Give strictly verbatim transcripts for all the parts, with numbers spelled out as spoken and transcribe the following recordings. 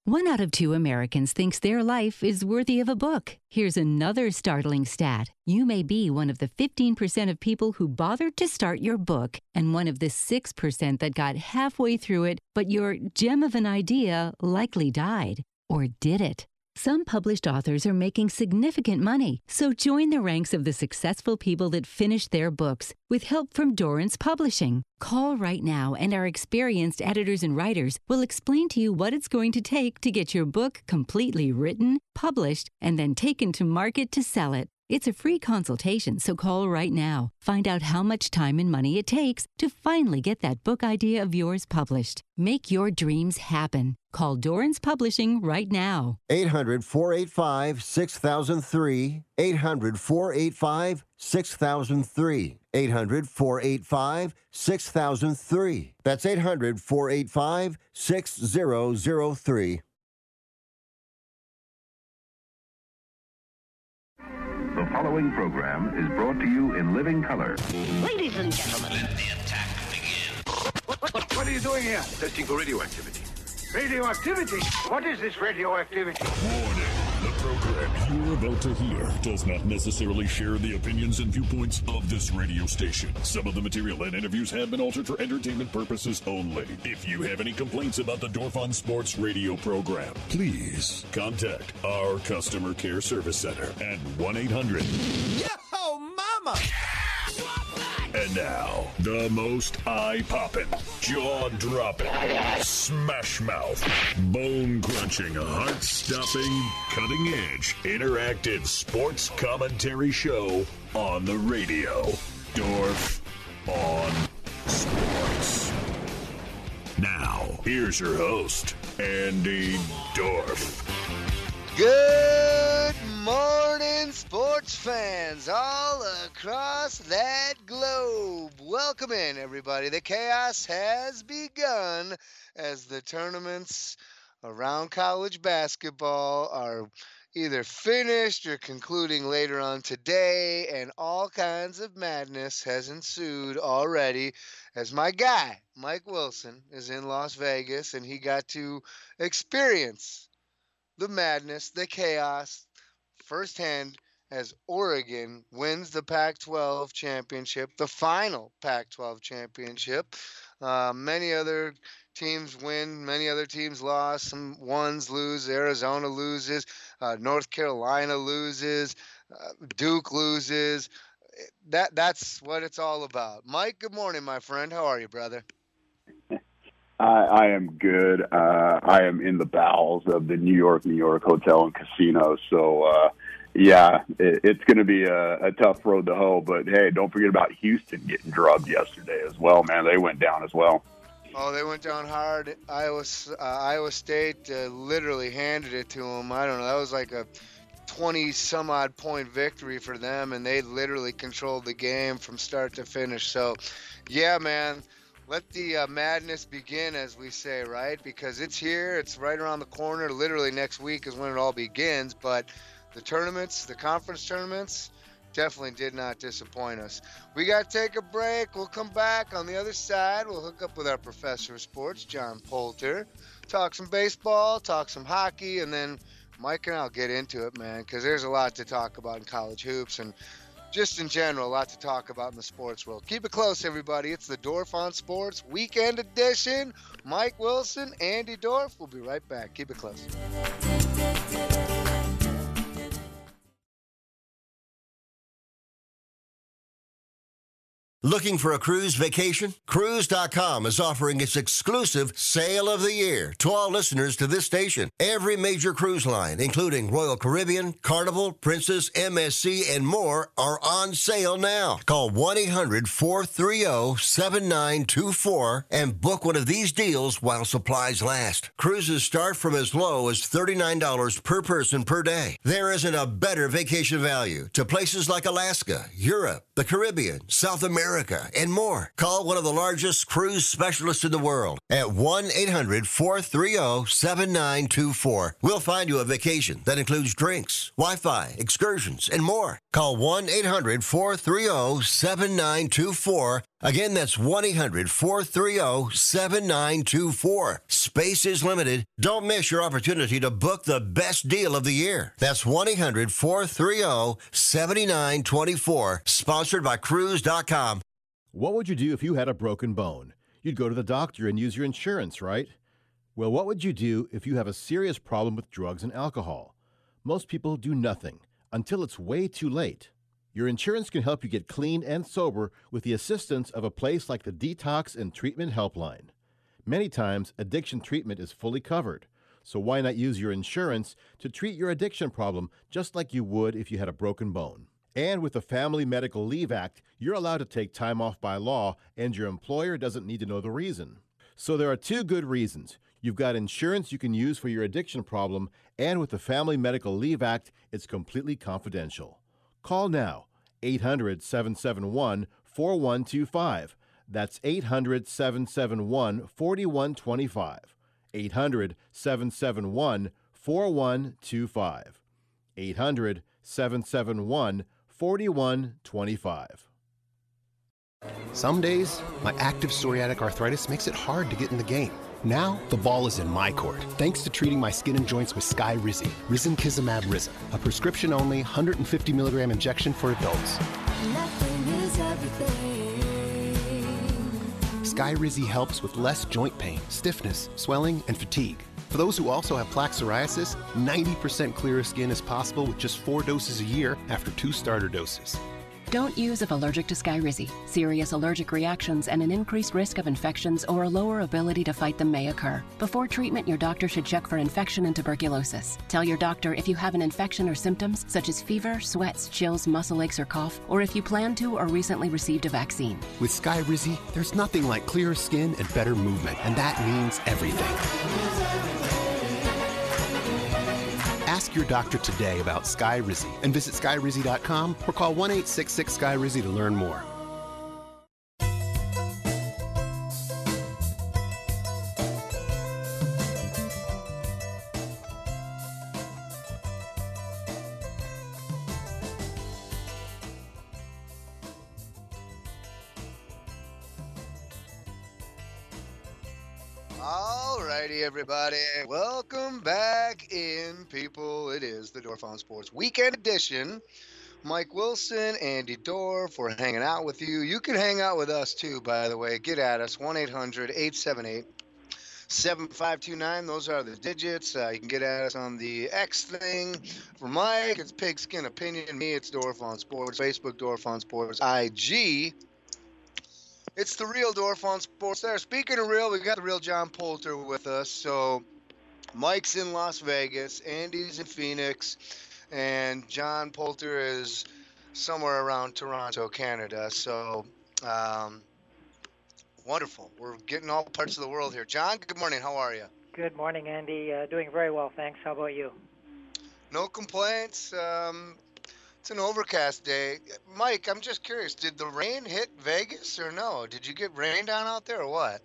One out of two Americans thinks their life is worthy of a book. Here's another startling stat. You may be one of the fifteen percent of people who bothered to start your book and one of the six percent that got halfway through it, but your gem of an idea likely died. Or did it? Some published authors are making significant money, so join the ranks of the successful people that finished their books with help from Dorrance Publishing. Call right now and our experienced editors and writers will explain to you what it's going to take to get your book completely written, published, and then taken to market to sell it. It's a free consultation, so call right now. Find out how much time and money it takes to finally get that book idea of yours published. Make your dreams happen. Call Dorrance Publishing right now. eight hundred, four eight five, six thousand three. eight hundred, four eight five, six thousand three. eight hundred, four eight five, six thousand three. That's eight hundred, four eight five, six thousand three. The following program is brought to you in living color. Ladies and gentlemen, let the attack begin. What, what, what are you doing here? Testing for radioactivity. Radioactivity? What is this radioactivity? Warning. The program you're about to hear does not necessarily share the opinions and viewpoints of this radio station. Some of the material and interviews have been altered for entertainment purposes only. If you have any complaints about the Dorf on Sports radio program, please contact our customer care service center at one eight hundred. Yo, mama! And now, the most eye-popping, jaw-dropping, smash-mouth, bone-crunching, heart-stopping, cutting-edge, interactive sports commentary show on the radio. Dorf on Sports. Now, here's your host, Andy Dorf. Good morning, sports fans all across that globe. Welcome in, everybody. The chaos has begun as the tournaments around college basketball are either finished or concluding later on today, and all kinds of madness has ensued already as my guy, Mike Wilson, is in Las Vegas, and he got to experience the madness, the chaos, firsthand as Oregon wins the Pac twelve championship, the final Pac twelve championship. Uh, many other teams win, many other teams lost, some ones lose, Arizona loses, uh, North Carolina loses, uh, Duke loses. That That's what it's all about. Mike, good morning, my friend. How are you, brother? I, I am good. Uh, I am in the bowels of the New York, New York Hotel and Casino. So, uh, yeah, it, it's going to be a, a tough road to hoe. But, hey, don't forget about Houston getting drubbed yesterday as well, man. They went down as well. Oh, they went down hard. Iowa, uh, Iowa State uh, literally handed it to them. I don't know. That was like a twenty-some-odd point victory for them, and they literally controlled the game from start to finish. So, yeah, man. Let the uh, madness begin, as we say, right? Because it's here. It's right around the corner. Literally next week is when it all begins. But the tournaments, the conference tournaments, definitely did not disappoint us. We got to take a break. We'll come back on the other side. We'll hook up with our professor of sports, John Poulter, talk some baseball, talk some hockey, and then Mike and I'll get into it, man, because there's a lot to talk about in college hoops and just in general, a lot to talk about in the sports world. Keep it close, everybody. It's the Dorf on Sports Weekend Edition. Mike Wilson, Andy Dorf. We'll be right back. Keep it close. Looking for a cruise vacation? Cruise dot com is offering its exclusive Sale of the Year to all listeners to this station. Every major cruise line, including Royal Caribbean, Carnival, Princess, M S C, and more, are on sale now. Call one eight hundred, four three zero, seven nine two four and book one of these deals while supplies last. Cruises start from as low as thirty-nine dollars per person per day. There isn't a better vacation value to places like Alaska, Europe, the Caribbean, South America, and more. Call one of the largest cruise specialists in the world at one eight hundred, four three zero, seven nine two four. We'll find you a vacation that includes drinks, Wi-Fi, excursions, and more. Call one eight hundred four three zero seven nine two four. Again, that's one eight hundred four three zero seven nine two four. Space is limited. Don't miss your opportunity to book the best deal of the year. That's one eight hundred four three zero seven nine two four. Sponsored by Cruise dot com. What would you do if you had a broken bone? You'd go to the doctor and use your insurance, right? Well, what would you do if you have a serious problem with drugs and alcohol? Most people do nothing until it's way too late. Your insurance can help you get clean and sober with the assistance of a place like the Detox and Treatment Helpline. Many times, addiction treatment is fully covered, so why not use your insurance to treat your addiction problem just like you would if you had a broken bone? And with the Family Medical Leave Act, you're allowed to take time off by law, and your employer doesn't need to know the reason. So there are two good reasons. You've got insurance you can use for your addiction problem, and with the Family Medical Leave Act, it's completely confidential. Call now, eight hundred seven seven one four one two five. That's eight hundred seven seven one four one two five. eight hundred seven seven one four one two five. eight hundred seven seven one four one two five. Some days, my active psoriatic arthritis makes it hard to get in the game. Now, the ball is in my court, thanks to treating my skin and joints with Skyrizi, Risankizumab Rizin, a prescription-only one hundred fifty milligram injection for adults. Nothing is everything. Skyrizi helps with less joint pain, stiffness, swelling, and fatigue. For those who also have plaque psoriasis, ninety percent clearer skin is possible with just four doses a year after two starter doses. Don't use if allergic to Skyrizi. Serious allergic reactions and an increased risk of infections or a lower ability to fight them may occur. Before treatment, your doctor should check for infection and tuberculosis. Tell your doctor if you have an infection or symptoms such as fever, sweats, chills, muscle aches, or cough, or if you plan to or recently received a vaccine. With Skyrizi, there's nothing like clearer skin and better movement, and that means everything. Ask your doctor today about Skyrizi and visit Skyrizi dot com or call one eight six six Skyrizi to learn more. Alrighty, everybody. Welcome back in, people. It is the Dorf on Sports Weekend Edition. Mike Wilson, Andy Dorf, we're hanging out with you. You can hang out with us, too, by the way. Get at us, one eight hundred eight seven eight seven five two nine. Those are the digits. Uh, you can get at us on the X thing. For Mike, it's Pigskin Opinion. Me, it's Dorf on Sports. Facebook, Dorf on Sports. I G, it's the real Dorf on Sports there. Speaking of real, we got the real John Poulter with us. So Mike's in Las Vegas, Andy's in Phoenix, and John Poulter is somewhere around Toronto, Canada. So um, wonderful. We're getting all parts of the world here. John, good morning. How are you? Good morning, Andy. Uh, doing very well, thanks. How about you? No complaints. Um, It's an overcast day. Mike, I'm just curious, did the rain hit Vegas or no? Did you get rain down out there or what?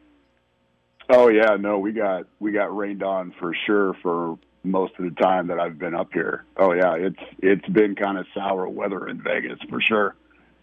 Oh yeah, no, we got we got rained on for sure for most of the time that I've been up here. Oh yeah, it's it's been kind of sour weather in Vegas for sure.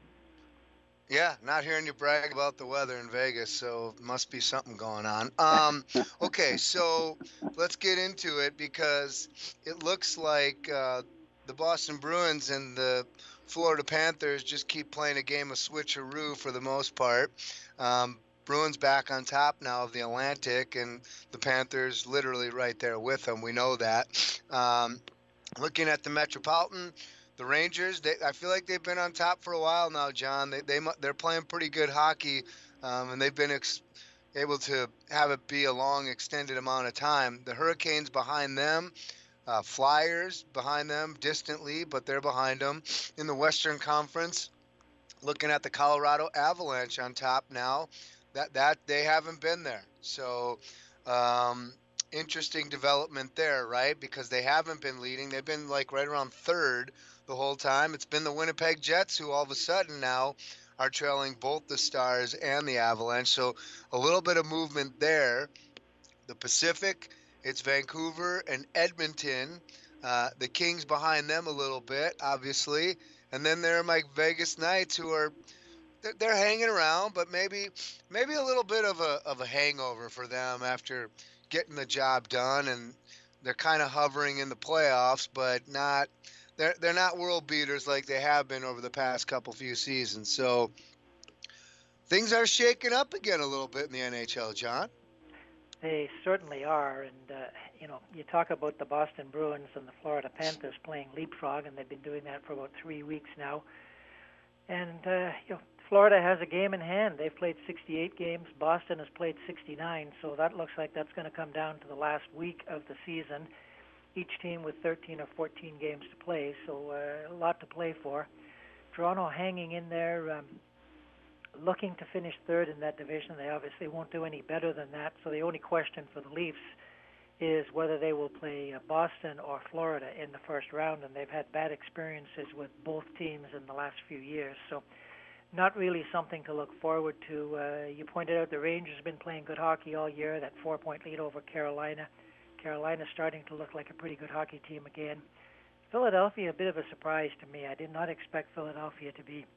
Yeah, not hearing you brag about the weather in Vegas, so must be something going on. Um, okay, so let's get into it because it looks like uh, the Boston Bruins and the Florida Panthers just keep playing a game of switcheroo for the most part. Um, Bruins back on top now of the Atlantic, and the Panthers literally right there with them. We know that. Um, looking at the Metropolitan, the Rangers, they, I feel like they've been on top for a while now, John. They, they, they're playing pretty good hockey, um, and they've been ex- able to have it be a long, extended amount of time. The Hurricanes behind them. Uh, Flyers behind them distantly, but they're behind them. In the Western Conference, looking at the Colorado Avalanche on top now, that that they haven't been there. So um, interesting development there, right? Because they haven't been leading. They've been like right around third the whole time. It's been the Winnipeg Jets who all of a sudden now are trailing both the Stars and the Avalanche. So a little bit of movement there. The Pacific, it's Vancouver and Edmonton Uh, the Kings behind them a little bit, obviously, and then there are my Vegas Knights, who are they're, they're hanging around, but maybe maybe a little bit of a of a hangover for them after getting the job done, and they're kind of hovering in the playoffs, but not they're they're not world beaters like they have been over the past couple few seasons. So things are shaking up again a little bit in the N H L, John. They certainly are, and uh, you know, you talk about the Boston Bruins and the Florida Panthers playing leapfrog, and they've been doing that for about three weeks now. And uh, you know, Florida has a game in hand. They've played sixty-eight games. Boston has played sixty-nine, so that looks like that's going to come down to the last week of the season. Each team with thirteen or fourteen games to play, so uh, a lot to play for. Toronto hanging in there. Um, looking to finish third in that division. They obviously won't do any better than that, so the only question for the Leafs is whether they will play uh, Boston or Florida in the first round, and they've had bad experiences with both teams in the last few years, so not really something to look forward to. Uh, you pointed out the Rangers have been playing good hockey all year, that four-point lead over Carolina. Carolina's starting to look like a pretty good hockey team again. Philadelphia, a bit of a surprise to me. I did not expect Philadelphia to be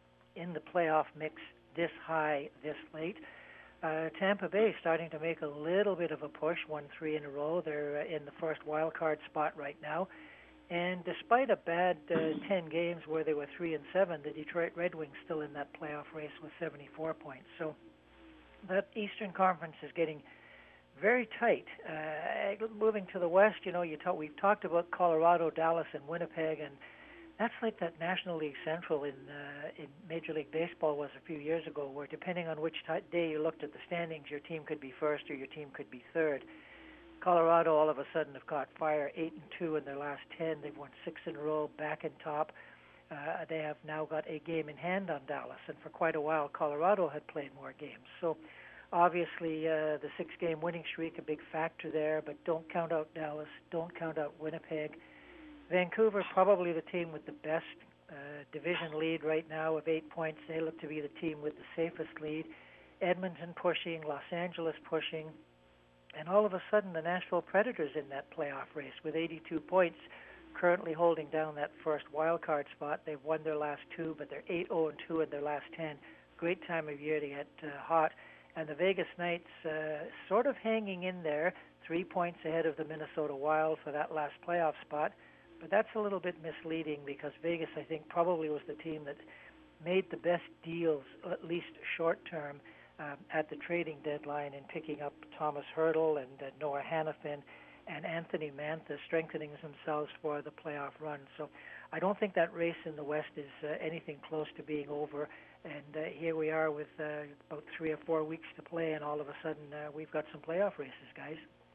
in the playoff mix this high, this late. Uh, Tampa Bay starting to make a little bit of a push, won three in a row. They're uh, in the first wild card spot right now. And despite a bad uh, ten games where they were three and seven, the Detroit Red Wings still in that playoff race with seventy-four points. So that Eastern Conference is getting very tight. Uh, moving to the West, you know, you talk, we've talked about Colorado, Dallas, and Winnipeg, and that's like that National League Central in uh, in Major League Baseball was a few years ago, where depending on which t- day you looked at the standings, your team could be first or your team could be third. Colorado all of a sudden have caught fire, eight and two in their last ten. They've won six in a row, back in top. Uh, they have now got a game in hand on Dallas, and for quite a while, Colorado had played more games. So obviously, uh, the six-game winning streak, a big factor there, but don't count out Dallas, don't count out Winnipeg. Vancouver, probably the team with the best uh, division lead right now of eight points. They look to be the team with the safest lead. Edmonton pushing, Los Angeles pushing, and all of a sudden the Nashville Predators in that playoff race with eighty-two points, currently holding down that first wild card spot. They've won their last two, but they're eight oh and two in their last ten. Great time of year to get uh, hot. And the Vegas Knights uh, sort of hanging in there, three points ahead of the Minnesota Wild for that last playoff spot. But that's a little bit misleading because Vegas, I think, probably was the team that made the best deals, at least short-term, um, at the trading deadline in picking up Thomas Hertl and uh, Noah Hannafin and Anthony Mantha, strengthening themselves for the playoff run. So I don't think that race in the West is uh, anything close to being over. And uh, here we are with uh, about three or four weeks to play, and all of a sudden uh, we've got some playoff races, guys.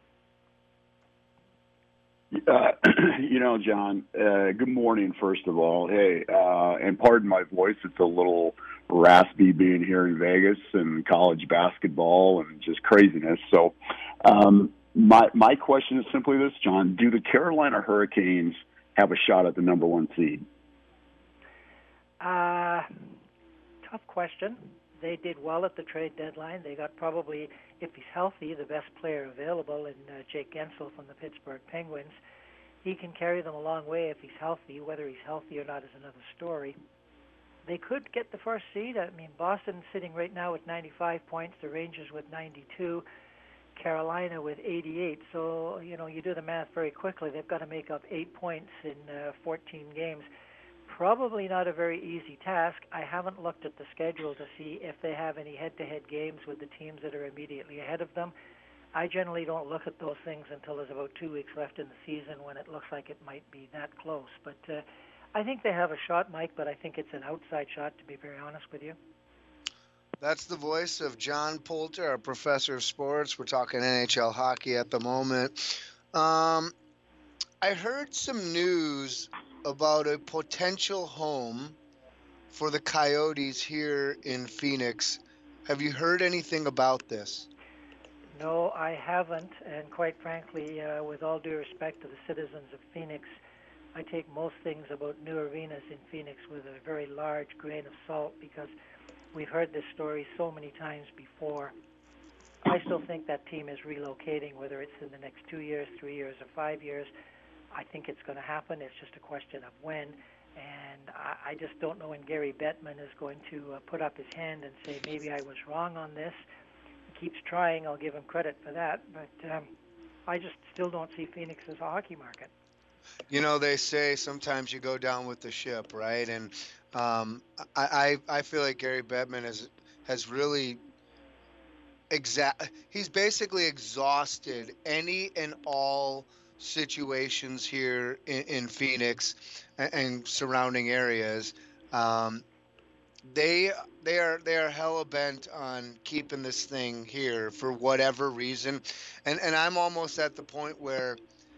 Uh, you know, John, uh, good morning, first of all. Hey, uh, and pardon my voice. It's a little raspy being here in Vegas and college basketball and just craziness. So um, my my question is simply this, John. Do the Carolina Hurricanes have a shot at the number one seed? Uh, tough question. They did well at the trade deadline. They got probably, if he's healthy, the best player available in uh, Jake Gensel from the Pittsburgh Penguins. He can carry them a long way if he's healthy. Whether he's healthy or not is another story. They could get the first seed. I mean, Boston's sitting right now with ninety-five points, the Rangers with ninety-two, Carolina with eighty-eight. So, you know, you do the math very quickly. They've got to make up eight points in uh, fourteen games. Probably not a very easy task. I haven't looked at the schedule to see if they have any head-to-head games with the teams that are immediately ahead of them. I generally don't look at those things until there's about two weeks left in the season when it looks like it might be that close. But uh, I think they have a shot, Mike, but I think it's an outside shot, to be very honest with you. That's the voice of John Poulter, our professor of sports. We're talking N H L hockey at the moment. Um, I heard some news about a potential home for the Coyotes here in Phoenix. Have you heard anything about this? No, I haven't, and quite frankly, uh, with all due respect to the citizens of Phoenix, I take most things about new arenas in Phoenix with a very large grain of salt because we've heard this story so many times before. I still think that team is relocating, whether it's in the next two years, three years, or five years. I think it's going to happen. It's just a question of when. And I, I just don't know when Gary Bettman is going to uh, put up his hand and say, maybe I was wrong on this. He keeps trying. I'll give him credit for that. But um, I just still don't see Phoenix as a hockey market. You know, they say sometimes you go down with the ship, right? And um, I, I I feel like Gary Bettman has has really exact. He's basically exhausted any and all situations here in, in Phoenix and, and surrounding areas. Um, they they are they are hella bent on keeping this thing here for whatever reason, and and I'm almost at the point where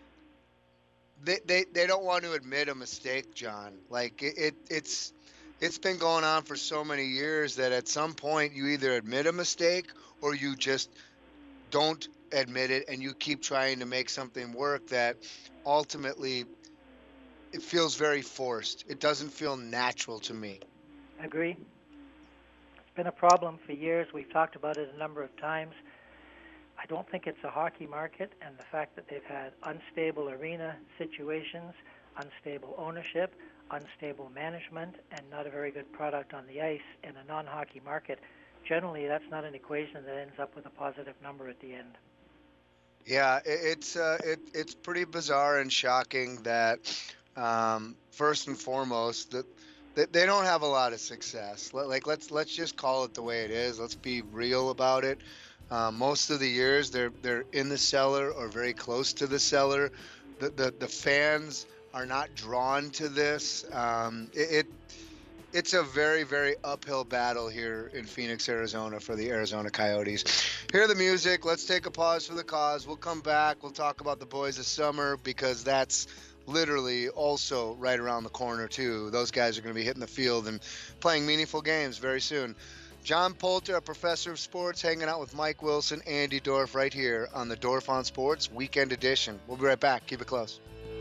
they they, they don't want to admit a mistake, John. Like it, it it's it's been going on for so many years that at some point you either admit a mistake or you just don't admit it and you keep trying to make something work that ultimately it feels very forced. It doesn't feel natural to me. I agree. It's been a problem for years. We've talked about it a number of times. I don't think it's a hockey market, and the fact that they've had unstable arena situations, unstable ownership, unstable management, and not a very good product on the ice in a non-hockey market, generally that's not an equation that ends up with a positive number at the end. Yeah, it's uh, it, it's pretty bizarre and shocking that um, first and foremost that they, they don't have a lot of success. Like let's let's just call it the way it is. Let's be real about it. Uh, most of the years they're they're in the cellar or very close to the cellar. The the, the fans are not drawn to this. Um, it, it it's a very, very uphill battle here in Phoenix, Arizona for the Arizona Coyotes. Hear the music. Let's take a pause for the cause. We'll come back. We'll talk about the boys of summer because that's literally also right around the corner too. Those guys are going to be hitting the field and playing meaningful games very soon. John Poulter, a professor of sports, hanging out with Mike Wilson, Andy Dorf right here on the Dorf on Sports Weekend Edition. We'll be right back. Keep it close.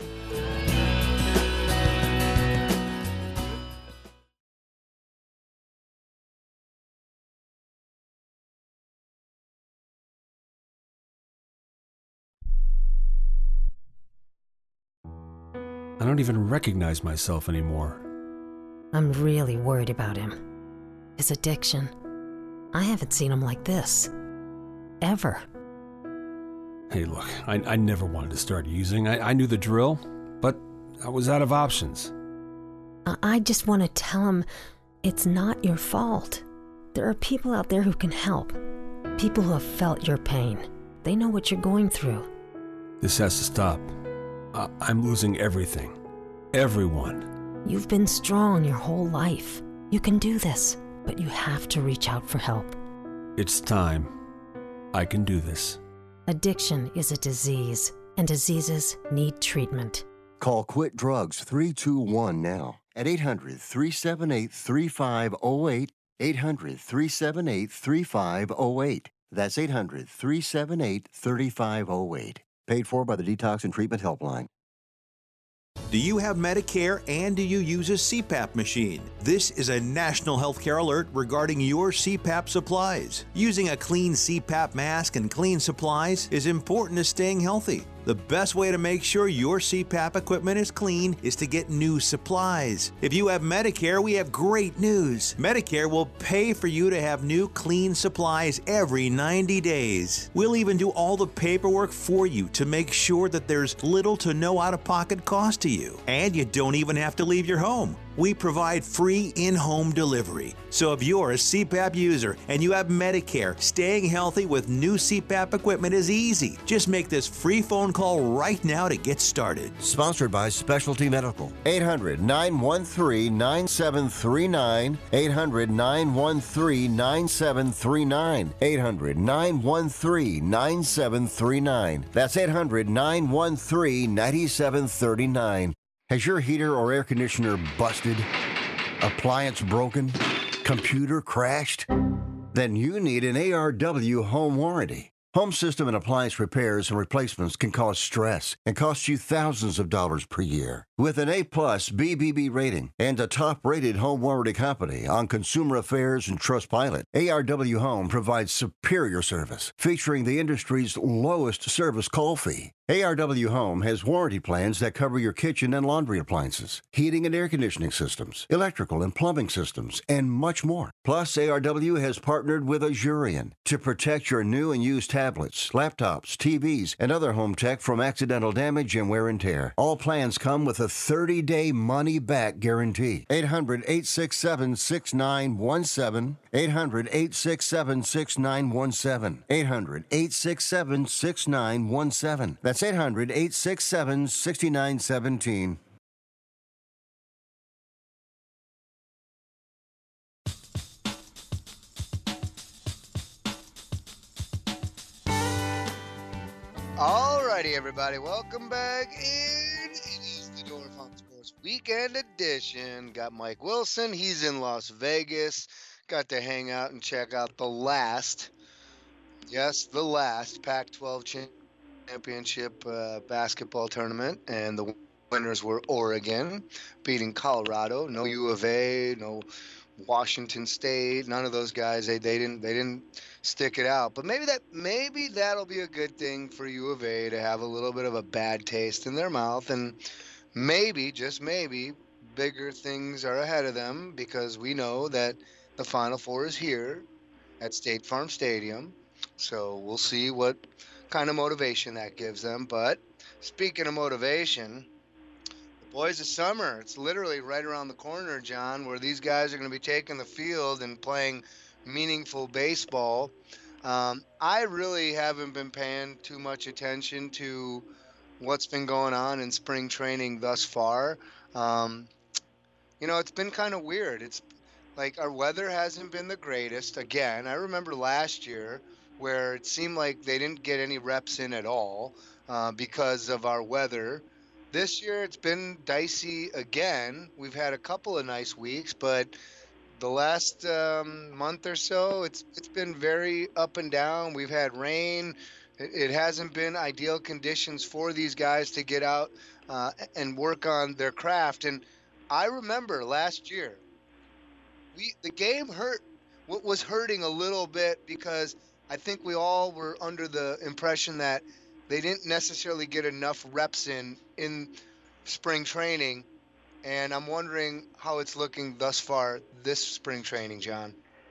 I don't even recognize myself anymore. I'm really worried about him. His addiction. I haven't seen him like this. Ever. Hey, look, I, I never wanted to start using. I, I knew the drill, but I was out of options. I, I just want to tell him it's not your fault. There are people out there who can help. People who have felt your pain. They know what you're going through. This has to stop. I, I'm losing everything. Everyone. You've been strong your whole life. You can do this, but you have to reach out for help. It's time. I can do this. Addiction is a disease, and diseases need treatment. Call Quit Drugs three two one now at eight hundred, three seven eight, three five zero eight, eight hundred, three seven eight, three five zero eight. That's eight hundred, three seven eight, three five zero eight. Paid for by the Detox and Treatment Helpline. Do you have Medicare and do you use a C PAP machine? This is a national healthcare alert regarding your C PAP supplies. Using a clean C PAP mask and clean supplies is important to staying healthy. The best way to make sure your C PAP equipment is clean is to get new supplies. If you have Medicare, we have great news. Medicare will pay for you to have new clean supplies every ninety days. We'll even do all the paperwork for you to make sure that there's little to no out-of-pocket cost to you. And you don't even have to leave your home. We provide free in-home delivery. So if you're a C PAP user and you have Medicare, staying healthy with new C PAP equipment is easy. Just make this free phone call right now to get started. Sponsored by Specialty Medical. eight hundred, nine one three, nine seven three nine. eight hundred, nine one three, nine seven three nine. eight hundred, nine one three, nine seven three nine. That's eight hundred, nine one three, nine seven three nine. Has your heater or air conditioner busted? Appliance broken? Computer crashed? Then you need an A R W home warranty. Home system and appliance repairs and replacements can cause stress and cost you thousands of dollars per year. With an A-plus B B B rating and a top-rated home warranty company on Consumer Affairs and Trustpilot, A R W Home provides superior service, featuring the industry's lowest service call fee. A R W Home has warranty plans that cover your kitchen and laundry appliances, heating and air conditioning systems, electrical and plumbing systems, and much more. Plus, A R W has partnered with Azurion to protect your new and used tablets, laptops, T Vs, and other home tech from accidental damage and wear and tear. All plans come with a thirty-day money-back guarantee. eight hundred, eight six seven, six nine one seven. eight hundred, eight six seven, six nine one seven. eight hundred, eight six seven, six nine one seven. That's eight hundred, eight six seven, six nine one seven. Alrighty, everybody, welcome back in. It is the Door Farm Sports Weekend Edition. Got Mike Wilson. He's in Las Vegas. Got to hang out and check out the last, yes, the last Pac twelve championship uh, basketball tournament, and the winners were Oregon, beating Colorado. No U of A, no Washington State, none of those guys. They they didn't they didn't stick it out. But maybe that maybe that'll be a good thing for U of A to have a little bit of a bad taste in their mouth, and maybe, just maybe, bigger things are ahead of them, because we know that the Final Four is here at State Farm Stadium. So we'll see what kind of motivation that gives them. But speaking of motivation, Boys of Summer, it's literally right around the corner, John, where these guys are going to be taking the field and playing meaningful baseball. Um, I really haven't been paying too much attention to what's been going on in spring training thus far. Um, you know, it's been kind of weird. It's like our weather hasn't been the greatest. Again, I remember last year where it seemed like they didn't get any reps in at all uh, because of our weather. This year, it's been dicey again. We've had a couple of nice weeks, but the last um, month or so, it's it's been very up and down. We've had rain. It, it hasn't been ideal conditions for these guys to get out uh, and work on their craft. And I remember last year, we the game hurt. What was hurting a little bit, because I think we all were under the impression that they didn't necessarily get enough reps in in spring training, and I'm wondering how it's looking thus far this spring training, John.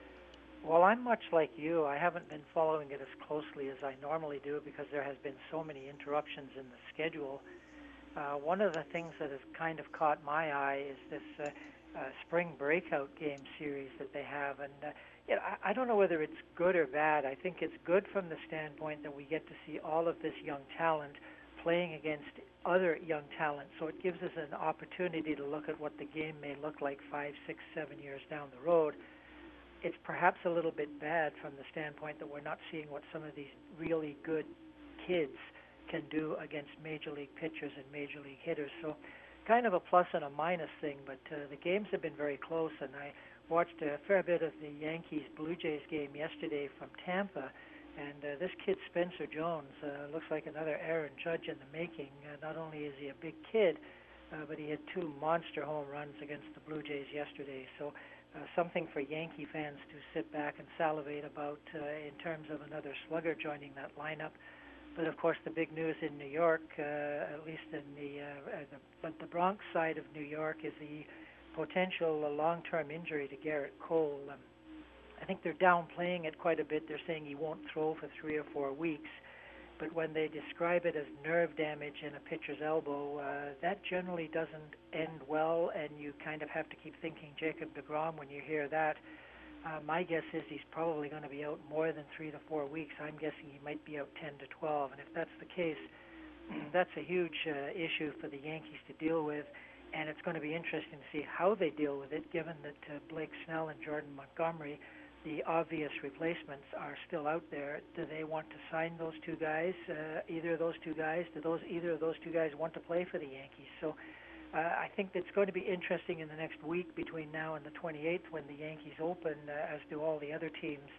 Well, I'm much like you. I haven't been following it as closely as I normally do because there has been so many interruptions in the schedule. Uh, one of the things that has kind of caught my eye is this uh, uh, spring breakout game series that they have, and uh, Yeah, I don't know whether it's good or bad. I think it's good from the standpoint that we get to see all of this young talent playing against other young talent. So it gives us an opportunity to look at what the game may look like five, six, seven years down the road. It's perhaps a little bit bad from the standpoint that we're not seeing what some of these really good kids can do against major league pitchers and major league hitters. So kind of a plus and a minus thing, but uh, the games have been very close, and I watched a fair bit of the Yankees-Blue Jays game yesterday from Tampa, and uh, this kid Spencer Jones uh, looks like another Aaron Judge in the making. Uh, not only is he a big kid, uh, but he had two monster home runs against the Blue Jays yesterday. So uh, something for Yankee fans to sit back and salivate about uh, in terms of another slugger joining that lineup. But of course, the big news in New York, uh, at least in the, uh, the the Bronx side of New York, is the potential long-term injury to Garrett Cole. Um, I think they're downplaying it quite a bit. They're saying he won't throw for three or four weeks. But when they describe it as nerve damage in a pitcher's elbow, uh, that generally doesn't end well, and you kind of have to keep thinking Jacob deGrom when you hear that. Uh, my guess is he's probably going to be out more than three to four weeks. I'm guessing he might be out ten to twelve. And if that's the case, that's a huge uh, issue for the Yankees to deal with. And it's going to be interesting to see how they deal with it, given that uh, Blake Snell and Jordan Montgomery, the obvious replacements, are still out there. Do they want to sign those two guys, uh, either of those two guys? Do those either of those two guys want to play for the Yankees? So uh, I think it's going to be interesting in the next week between now and the twenty-eighth when the Yankees open, uh, as do all the other teams,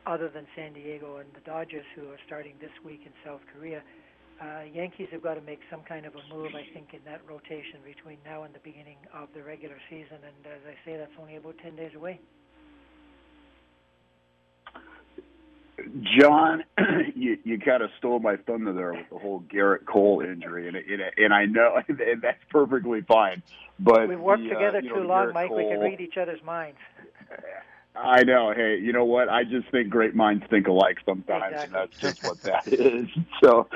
other than San Diego and the Dodgers, who are starting this week in South Korea. Uh, Yankees have got to make some kind of a move, I think, in that rotation between now and the beginning of the regular season. And as I say, that's only about ten days away. John, you, you kind of stole my thunder there with the whole Garrett Cole injury, and and, and I know and that's perfectly fine. But we've worked the, together uh, you know, too long, Garrett Mike. Cole, we can read each other's minds. I know. Hey, you know what? I just think great minds think alike sometimes, exactly. and that's just what that is. So,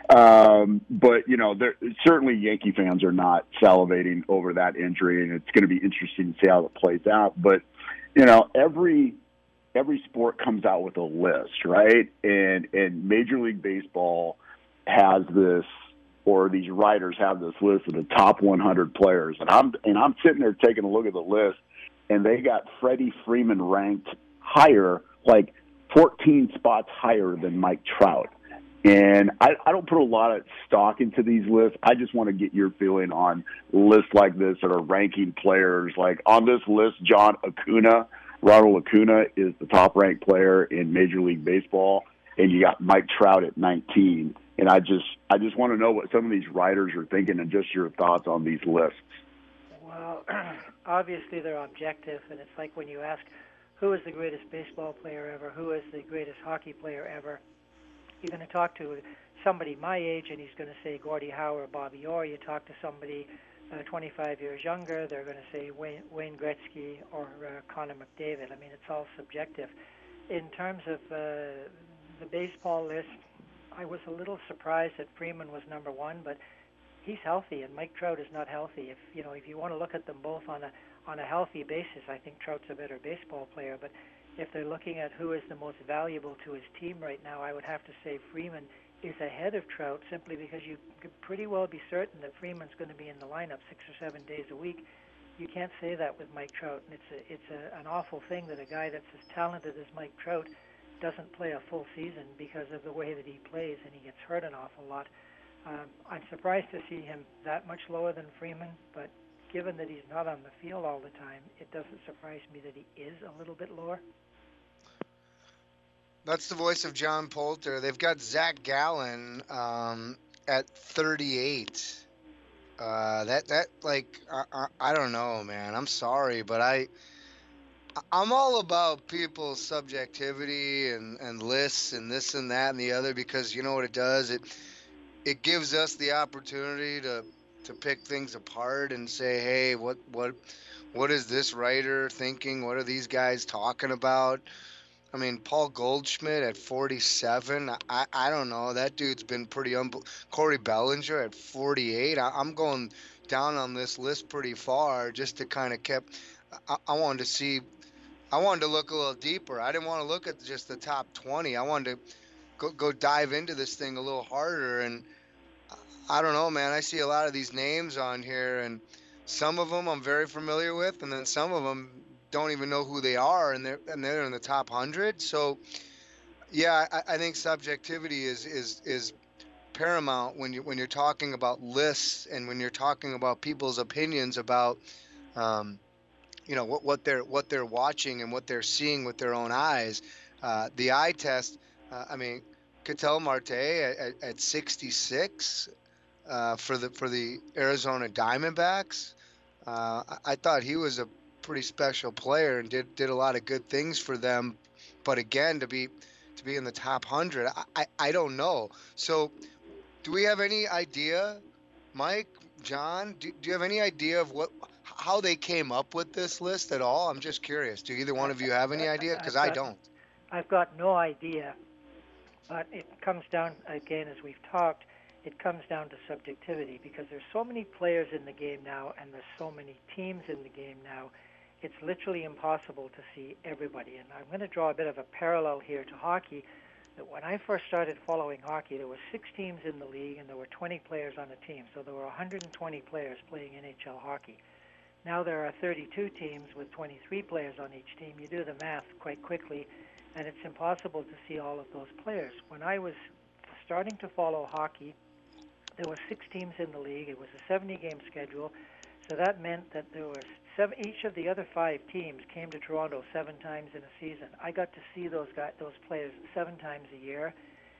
um, but you know, there, certainly Yankee fans are not salivating over that injury, and it's going to be interesting to see how it plays out. But you know, every every sport comes out with a list, right? And and Major League Baseball has this, or these writers have this list of the top one hundred players, and I'm and I'm sitting there taking a look at the list. And they got Freddie Freeman ranked higher, like fourteen spots higher than Mike Trout. And I, I don't put a lot of stock into these lists. I just want to get your feeling on lists like this that are ranking players. Like on this list, John Acuna, Ronald Acuna is the top-ranked player in Major League Baseball, and you got Mike Trout at nineteen. And I just I just want to know what some of these writers are thinking and just your thoughts on these lists. Well, obviously they're objective, and it's like when you ask who is the greatest baseball player ever, who is the greatest hockey player ever, you're going to talk to somebody my age, and he's going to say Gordie Howe or Bobby Orr. You talk to somebody uh, twenty-five years younger, they're going to say Wayne, Wayne Gretzky or uh, Connor McDavid. I mean, it's all subjective. In terms of uh, the baseball list, I was a little surprised that Freeman was number one, but he's healthy, and Mike Trout is not healthy. If you know, if you want to look at them both on a on a healthy basis, I think Trout's a better baseball player. But if they're looking at who is the most valuable to his team right now, I would have to say Freeman is ahead of Trout, simply because you could pretty well be certain that Freeman's going to be in the lineup six or seven days a week. You can't say that with Mike Trout, and it's a, it's a, an awful thing that a guy that's as talented as Mike Trout doesn't play a full season because of the way that he plays, and he gets hurt an awful lot. Um, I'm surprised to see him that much lower than Freeman, but given that he's not on the field all the time, it doesn't surprise me that he is a little bit lower. That's the voice of John Poulter. They've got Zach Gallen um, at thirty-eight. Uh, that that like I, I, I don't know, man. I'm sorry, but I I'm all about people's subjectivity and, and lists and this and that and the other, because you know what it does? It it gives us the opportunity to, to pick things apart and say, hey, what what what is this writer thinking? What are these guys talking about? I mean, Paul Goldschmidt at forty-seven. I, I don't know. That dude's been pretty un. Corey Bellinger at forty-eight. I, I'm going down on this list pretty far just to kind of keep. I, I wanted to see. I wanted to look a little deeper. I didn't want to look at just the top twenty. I wanted to go go dive into this thing a little harder. And I don't know, man. I see a lot of these names on here, and some of them I'm very familiar with, and then some of them don't even know who they are, and they're and they're in the top hundred. So, yeah, I, I think subjectivity is is is paramount when you when you're talking about lists and when you're talking about people's opinions about, um, you know, what what they're what they're watching and what they're seeing with their own eyes. Uh, the eye test. Uh, I mean, Ketel Marte at, at, at sixty-six uh, for the for the Arizona Diamondbacks. Uh, I, I thought he was a pretty special player and did did a lot of good things for them, but again, to be to be in the top hundred, I, I I don't know. So, do we have any idea, Mike, John? Do, do you have any idea of what how they came up with this list at all? I'm just curious. Do either one of you have any idea? Because I don't. I've got no idea, but it comes down, again, as we've talked, it comes down to subjectivity, because there's so many players in the game now and there's so many teams in the game now. It's literally impossible to see everybody. And I'm going to draw a bit of a parallel here to hockey, that when I first started following hockey, there were six teams in the league and there were twenty players on a team. So there were one hundred twenty players playing N H L hockey. Now there are thirty-two teams with twenty-three players on each team. You do the math quite quickly, and it's impossible to see all of those players. When I was starting to follow hockey, there were six teams in the league. It was a seventy-game schedule, so that meant that there were seven, each of the other five teams came to Toronto seven times in a season. I got to see those guys, those players seven times a year,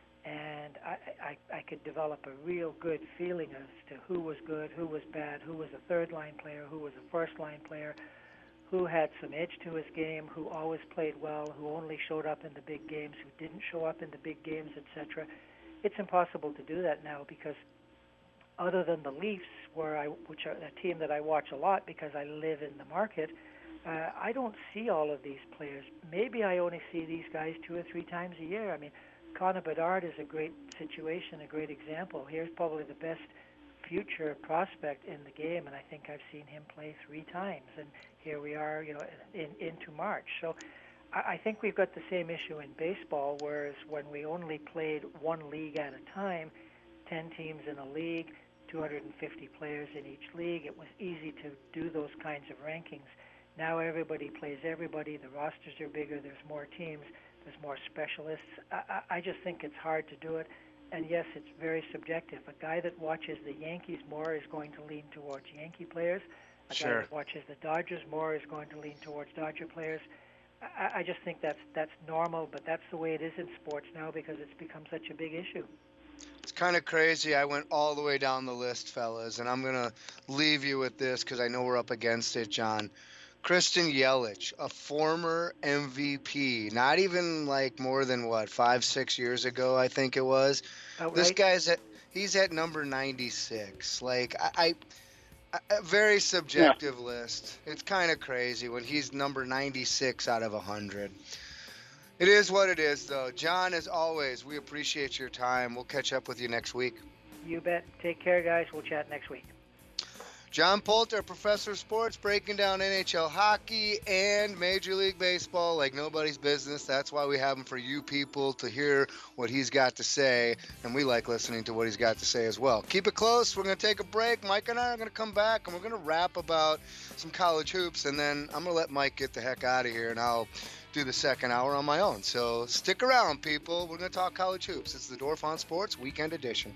and I, I, I could develop a real good feeling as to who was good, who was bad, who was a third-line player, who was a first-line player, who had some edge to his game, who always played well, who only showed up in the big games, who didn't show up in the big games, et cetera. It's impossible to do that now because other than the Leafs, where I, which are a team that I watch a lot because I live in the market, uh, I don't see all of these players. Maybe I only see these guys two or three times a year. I mean, Connor Bedard is a great situation, a great example. Here's probably the best future prospect in the game, and I think I've seen him play three times. And here we are, you know, in, into March. So I, I think we've got the same issue in baseball, whereas when we only played one league at a time, ten teams in a league, two hundred fifty players in each league, it was easy to do those kinds of rankings. Now everybody plays everybody. The rosters are bigger. There's more teams. There's more specialists. I, I just think it's hard to do it. And yes, it's very subjective. A guy that watches the Yankees more is going to lean towards Yankee players. A Sure. guy that watches the Dodgers more is going to lean towards Dodger players. I, I just think that's that's normal, but that's the way it is in sports now because it's become such a big issue. It's kind of crazy. I went all the way down the list, fellas, and I'm going to leave you with this because I know we're up against it, John. Christian Yelich, a former M V P, not even like more than what, five, six years ago, I think it was. Oh, this right. guy's at, he's at number ninety-six. Like, I, I a very subjective yeah. list. It's kind of crazy when he's number ninety-six out of one hundred. It is what it is, though. John, as always, we appreciate your time. We'll catch up with you next week. You bet. Take care, guys. We'll chat next week. John Poulter, professor of sports, breaking down N H L hockey and Major League Baseball like nobody's business. That's why we have him for you people to hear what he's got to say, and we like listening to what he's got to say as well. Keep it close. We're going to take a break. Mike and I are going to come back, and we're going to rap about some college hoops, and then I'm going to let Mike get the heck out of here, and I'll do the second hour on my own. So stick around, people. We're going to talk college hoops. It's the Dorf on Sports Weekend Edition.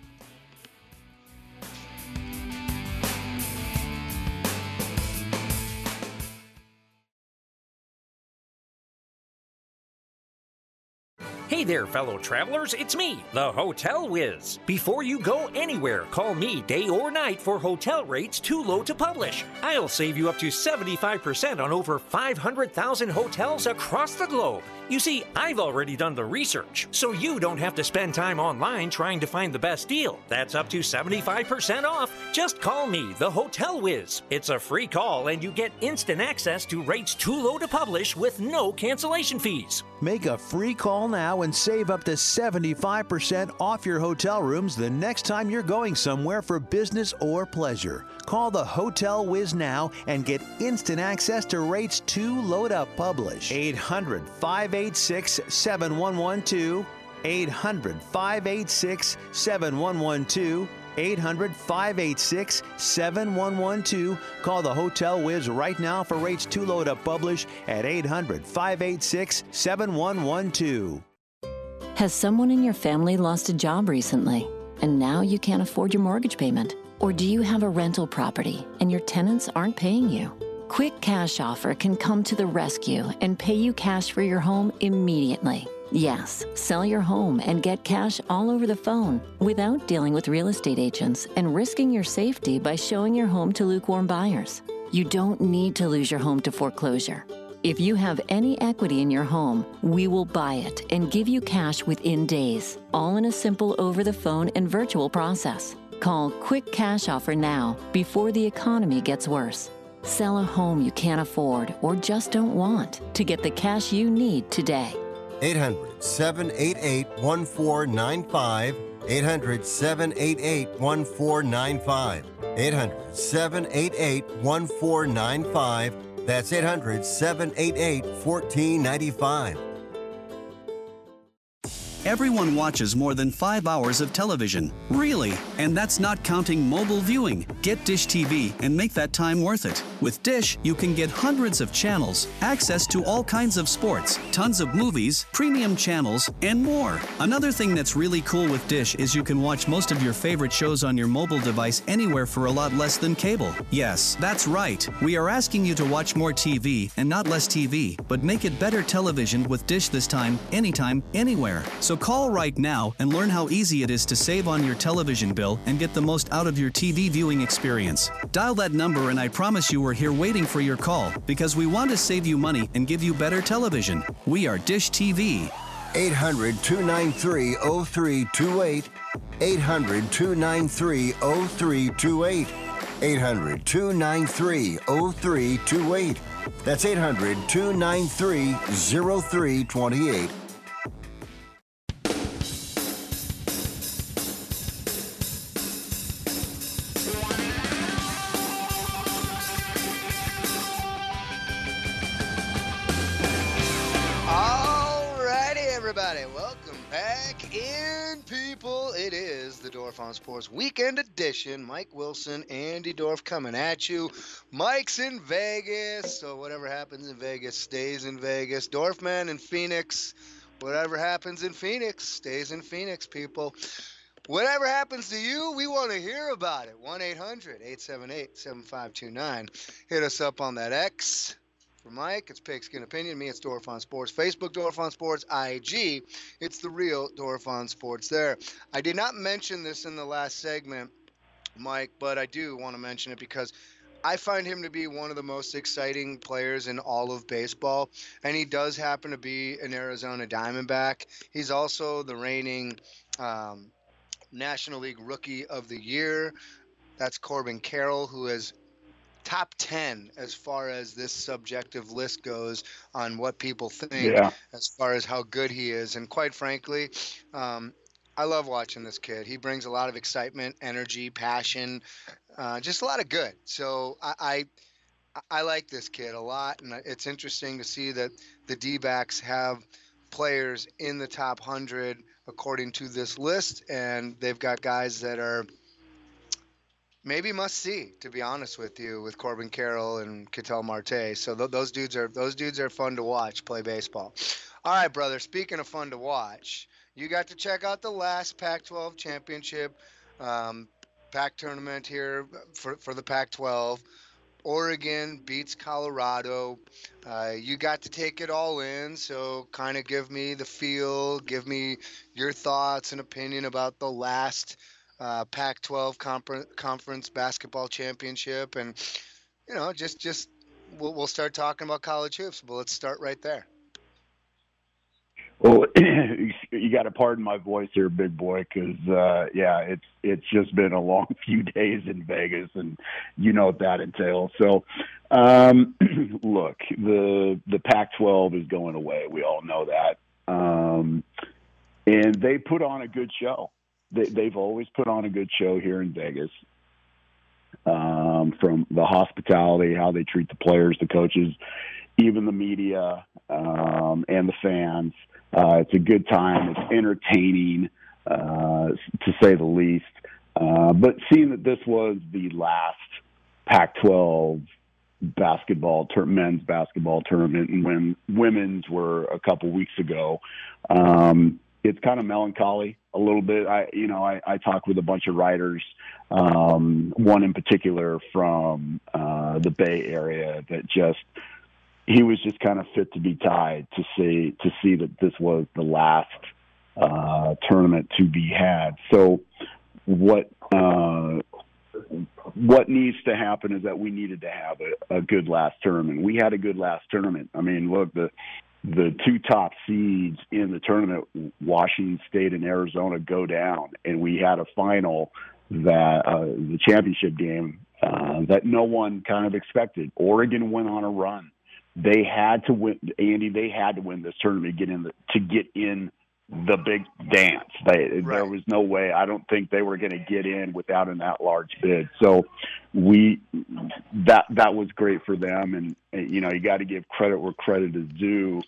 Hey there, fellow travelers, it's me, the Hotel Whiz. Before you go anywhere, call me day or night for hotel rates too low to publish. I'll save you up to seventy-five percent on over five hundred thousand hotels across the globe. You see, I've already done the research, so you don't have to spend time online trying to find the best deal. That's up to seventy-five percent off. Just call me, the Hotel Whiz. It's a free call, and you get instant access to rates too low to publish with no cancellation fees. Make a free call now and save up to seventy-five percent off your hotel rooms the next time you're going somewhere for business or pleasure. Call the Hotel Whiz now and get instant access to rates too low to publish. eight hundred, five eight six, seven one one two. eight hundred, five eight six, seven one one two. eight hundred, five eight six, seven one one two. Call the Hotel Whiz right now for rates too low to publish at eight hundred, five eight six, seven one one two. Has someone in your family lost a job recently and now you can't afford your mortgage payment? Or do you have a rental property and your tenants aren't paying you? Quick Cash Offer can come to the rescue and pay you cash for your home immediately. Yes, sell your home and get cash all over the phone without dealing with real estate agents and risking your safety by showing your home to lukewarm buyers. You don't need to lose your home to foreclosure. If you have any equity in your home, we will buy it and give you cash within days, all in a simple over-the-phone and virtual process. Call Quick Cash Offer now before the economy gets worse. Sell a home you can't afford or just don't want to get the cash you need today. eight hundred, seven eight eight, one four nine five. eight hundred, seven eight eight, one four nine five. eight hundred, seven eight eight, one four nine five. That's eight hundred, seven eight eight, one four nine five. Everyone watches more than five hours of television. Really? And that's not counting mobile viewing. Get Dish T V and make that time worth it. With Dish, you can get hundreds of channels, access to all kinds of sports, tons of movies, premium channels, and more. Another thing that's really cool with Dish is you can watch most of your favorite shows on your mobile device anywhere for a lot less than cable. Yes, that's right. We are asking you to watch more T V and not less T V, but make it better television with Dish this time, anytime, anywhere. So call right now and learn how easy it is to save on your television bill and get the most out of your T V viewing experience. Dial that number and I promise you we're here waiting for your call because we want to save you money and give you better television. We are Dish T V. eight hundred, two nine three, oh three two eight. eight hundred, two nine three, oh three two eight. eight hundred, two nine three, oh three two eight. That's eight hundred, two nine three, oh three two eight. Dorf on Sports Weekend Edition. Mike Wilson, Andy Dorf coming at you. Mike's in Vegas, so whatever happens in Vegas stays in Vegas. Dorfman in Phoenix. Whatever happens in Phoenix stays in Phoenix, people. Whatever happens to you, we want to hear about it. one eight hundred, eight seven eight, seven five two nine. Hit us up on that X. For Mike, it's Pigskin Opinion. Me, it's Dorf on Sports. Facebook, Dorf on Sports. I G, it's the real Dorf on Sports there. I did not mention this in the last segment, Mike, but I do want to mention it because I find him to be one of the most exciting players in all of baseball, and he does happen to be an Arizona Diamondback. He's also the reigning um, National League Rookie of the Year. That's Corbin Carroll, who is top ten as far as this subjective list goes on what people think yeah. as far as how good he is. And quite frankly, um, I love watching this kid. He brings a lot of excitement, energy, passion, uh, just a lot of good. So I, I I like this kid a lot, and it's interesting to see that the D-backs have players in the top one hundred according to this list, and they've got guys that are maybe must see, to be honest with you, with Corbin Carroll and Ketel Marte. So th- those dudes are those dudes are fun to watch play baseball. All right, brother. Speaking of fun to watch, you got to check out the last Pac twelve championship um, Pac tournament here for for the Pac twelve. Oregon beats Colorado. Uh, you got to take it all in, so kind of give me the feel, give me your thoughts and opinion about the last Uh, Pac twelve confer- conference basketball championship, and you know, just just we'll, we'll start talking about college hoops. But let's start right there. Well, you got to pardon my voice here, big boy, because uh, yeah, it's it's just been a long few days in Vegas, and you know what that entails. So, um, look, the the Pac twelve is going away. We all know that, um, and they put on a good show. They, they've always put on a good show here in Vegas, um, from the hospitality, how they treat the players, the coaches, even the media, um, and the fans. Uh, it's a good time. It's entertaining, uh, to say the least. Uh, but seeing that this was the last Pac twelve basketball, ter- men's basketball tournament, and when women's were a couple weeks ago, um, it's kind of melancholy a little bit. I, you know, I, I talked with a bunch of writers, um, one in particular from uh, the Bay Area that just, he was just kind of fit to be tied to see, to see that this was the last uh, tournament to be had. So what, uh, what needs to happen is that we needed to have a, a good last tournament. We had a good last tournament. I mean, look, the, the two top seeds in the tournament, Washington State and Arizona, go down, and we had a final that uh, the championship game uh, that no one kind of expected. Oregon went on a run. They had to win, Andy. They had to win this tournament to get in the, to get in the big dance. They, right. There was no way. I don't think they were going to get in without an at-large bid. So we that that was great for them, and, and you know, you got to give credit where credit is due.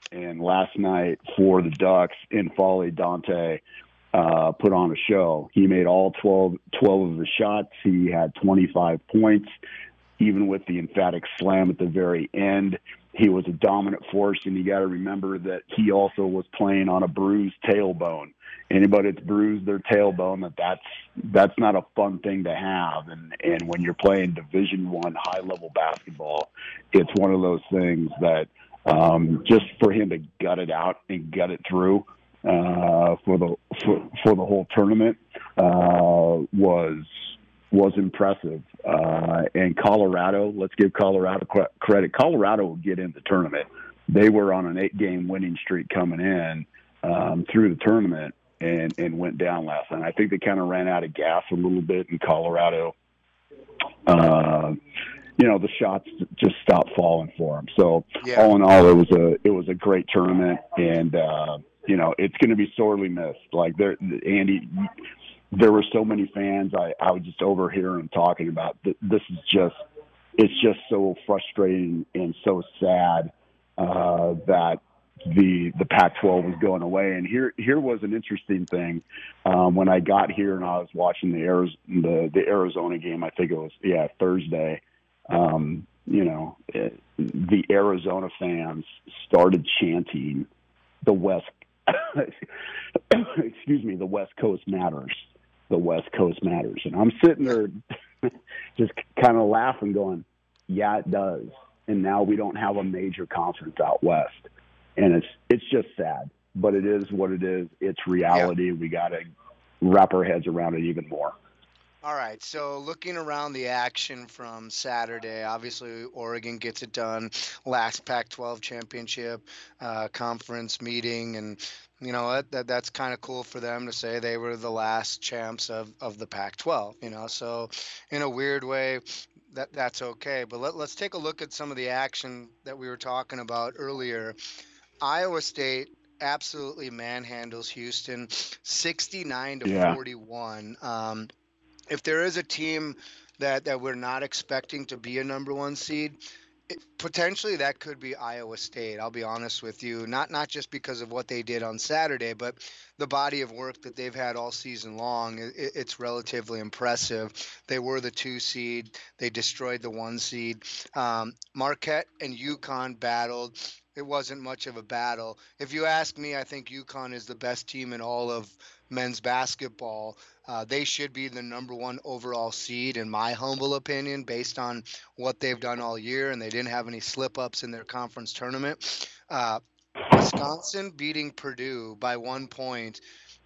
And last night for the Ducks in Folly, Dante uh, put on a show. He made all twelve, twelve of the shots. He had twenty-five points, even with the emphatic slam at the very end. He was a dominant force, and you got to remember that he also was playing on a bruised tailbone. Anybody that's bruised their tailbone, that that's that's not a fun thing to have. And and when you're playing Division One high level basketball, it's one of those things that um, just for him to gut it out and gut it through uh, for the for, for the whole tournament uh, was. was impressive. Uh, and Colorado, let's give Colorado credit. Colorado will get in the tournament. They were on an eight-game winning streak coming in um, through the tournament and, and went down last night. I think they kind of ran out of gas a little bit in Colorado. Uh, you know, the shots just stopped falling for them. So Yeah. all in all, it was a it was a great tournament, and uh, you know, it's going to be sorely missed. Like there, Andy. There were so many fans. I, I would just overhear them talking about th- this is just, it's just so frustrating and so sad uh, that the the Pac twelve was going away. And here here was an interesting thing. Um, when I got here and I was watching the Arizona, the, the Arizona game, I think it was, yeah, Thursday, um, you know, it, the Arizona fans started chanting the West, excuse me, the West Coast matters. The West Coast matters. And I'm sitting there just kind of laughing going, yeah, it does. And now we don't have a major conference out West. And it's, it's just sad, but it is what it is. It's reality. Yeah. We got to wrap our heads around it even more. All right, so looking around the action from Saturday, obviously Oregon gets it done, last Pac twelve championship uh, conference meeting, and you know what, that, that's kind of cool for them to say they were the last champs of, of the Pac twelve, you know, so in a weird way, that that's okay. But let, let's take a look at some of the action that we were talking about earlier. Iowa State absolutely manhandles Houston, sixty-nine to Yeah. forty-one. Um, if there is a team that, that we're not expecting to be a number one seed, it, potentially that could be Iowa State. I'll be honest with you, not not just because of what they did on Saturday, but the body of work that they've had all season long. It, it's relatively impressive. They were the two seed. They destroyed the one seed. Um, Marquette and UConn battled. It wasn't much of a battle. If you ask me, I think UConn is the best team in all of men's basketball. Uh, they should be the number one overall seed, in my humble opinion, based on what they've done all year, and they didn't have any slip-ups in their conference tournament. Uh, Wisconsin beating Purdue by one point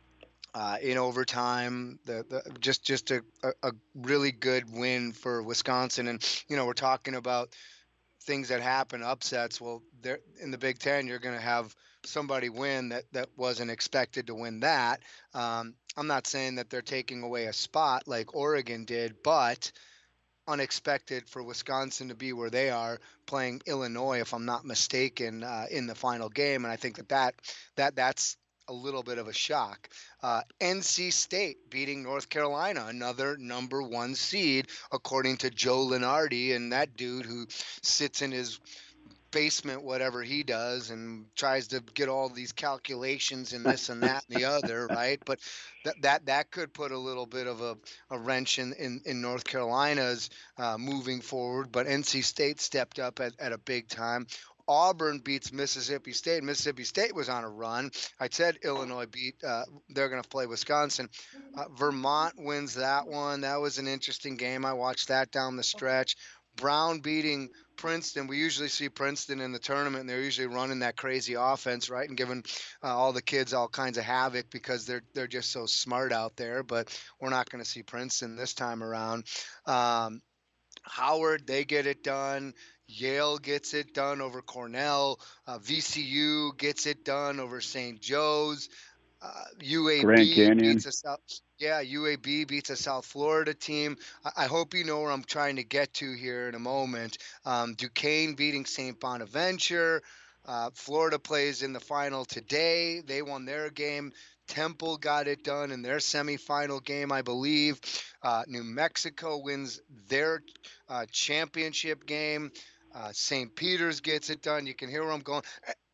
uh, in overtime. The, the just just a, a, a really good win for Wisconsin. And you know, we're talking about things that happen, upsets. Well, there in the Big Ten, you're going to have somebody win that, that wasn't expected to win that. Um, I'm not saying that they're taking away a spot like Oregon did, but unexpected for Wisconsin to be where they are, playing Illinois, if I'm not mistaken, uh, in the final game. And I think that, that, that that's a little bit of a shock. Uh, N C State beating North Carolina, another number one seed, according to Joe Lunardi, and that dude who sits in his basement, whatever he does, and tries to get all these calculations and this and that and the other, right? But that that that could put a little bit of a, a wrench in, in, in North Carolina's uh, moving forward. But N C State stepped up at, at a big time. Auburn beats Mississippi State. Mississippi State was on a run. I said Illinois beat, uh, they're going to play Wisconsin. Uh, Vermont wins that one. That was an interesting game. I watched that down the stretch. Brown beating Princeton. We usually see Princeton in the tournament, and they're usually running that crazy offense, right, and giving uh, all the kids all kinds of havoc because they're they're just so smart out there. But we're not going to see Princeton this time around. Um, Howard, they get it done. Yale gets it done over Cornell. Uh, V C U gets it done over Saint Joe's. Uh, U A B Grand Canyon. beats a South, yeah, U A B beats a South Florida team. I, I hope you know where I'm trying to get to here in a moment. Um, Duquesne beating Saint Bonaventure. Uh, Florida plays in the final today. They won their game. Temple got it done in their semifinal game, I believe. Uh, New Mexico wins their uh, championship game. Uh, Saint Peter's gets it done. You can hear where I'm going.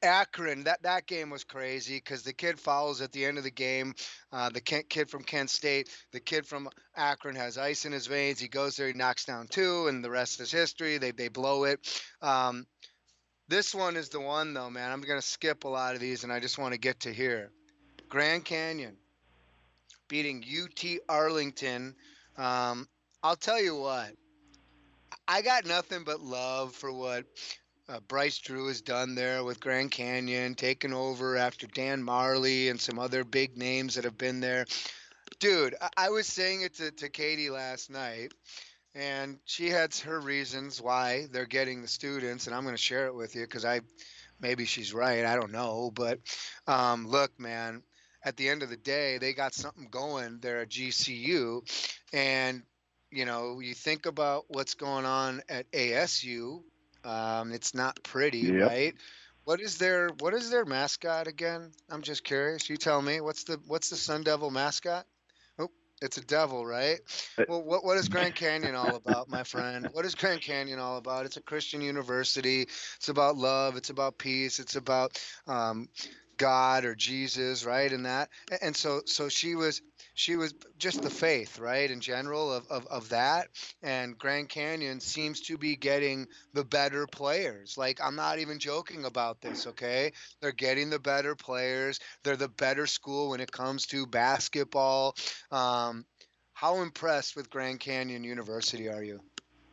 Akron, that, that game was crazy because the kid fouls at the end of the game. Uh, the kid, kid from Kent State, the kid from Akron has ice in his veins. He goes there, he knocks down two, and the rest is history. They they blow it. Um, this one is the one, though, man. I'm going to skip a lot of these, and I just want to get to here. Grand Canyon beating U T Arlington. Um, I'll tell you what. I got nothing but love for what Uh, Bryce Drew has done there with Grand Canyon, taking over after Dan Marley and some other big names that have been there. Dude, I, I was saying it to, to Katie last night, and she had her reasons why they're getting the students, and I'm going to share it with you because I maybe she's right. I don't know. But um, look, man, at the end of the day, they got something going there at G C U, and, you know, you think about what's going on at A S U. Um, it's not pretty, Yep. right? What is their what is their mascot again? I'm just curious. You tell me. What's the what's the Sun Devil mascot? Oh, it's a devil, right? Well, what what is Grand Canyon all about, my friend? What is Grand Canyon all about? It's a Christian university. It's about love. It's about peace. It's about um, God or Jesus, right? And that. And so so she was she was just the faith, right, in general of, of, of that. And Grand Canyon seems to be getting the better players. Like, I'm not even joking about this, okay? They're getting the better players. They're the better school when it comes to basketball. Um, how impressed with Grand Canyon University are you?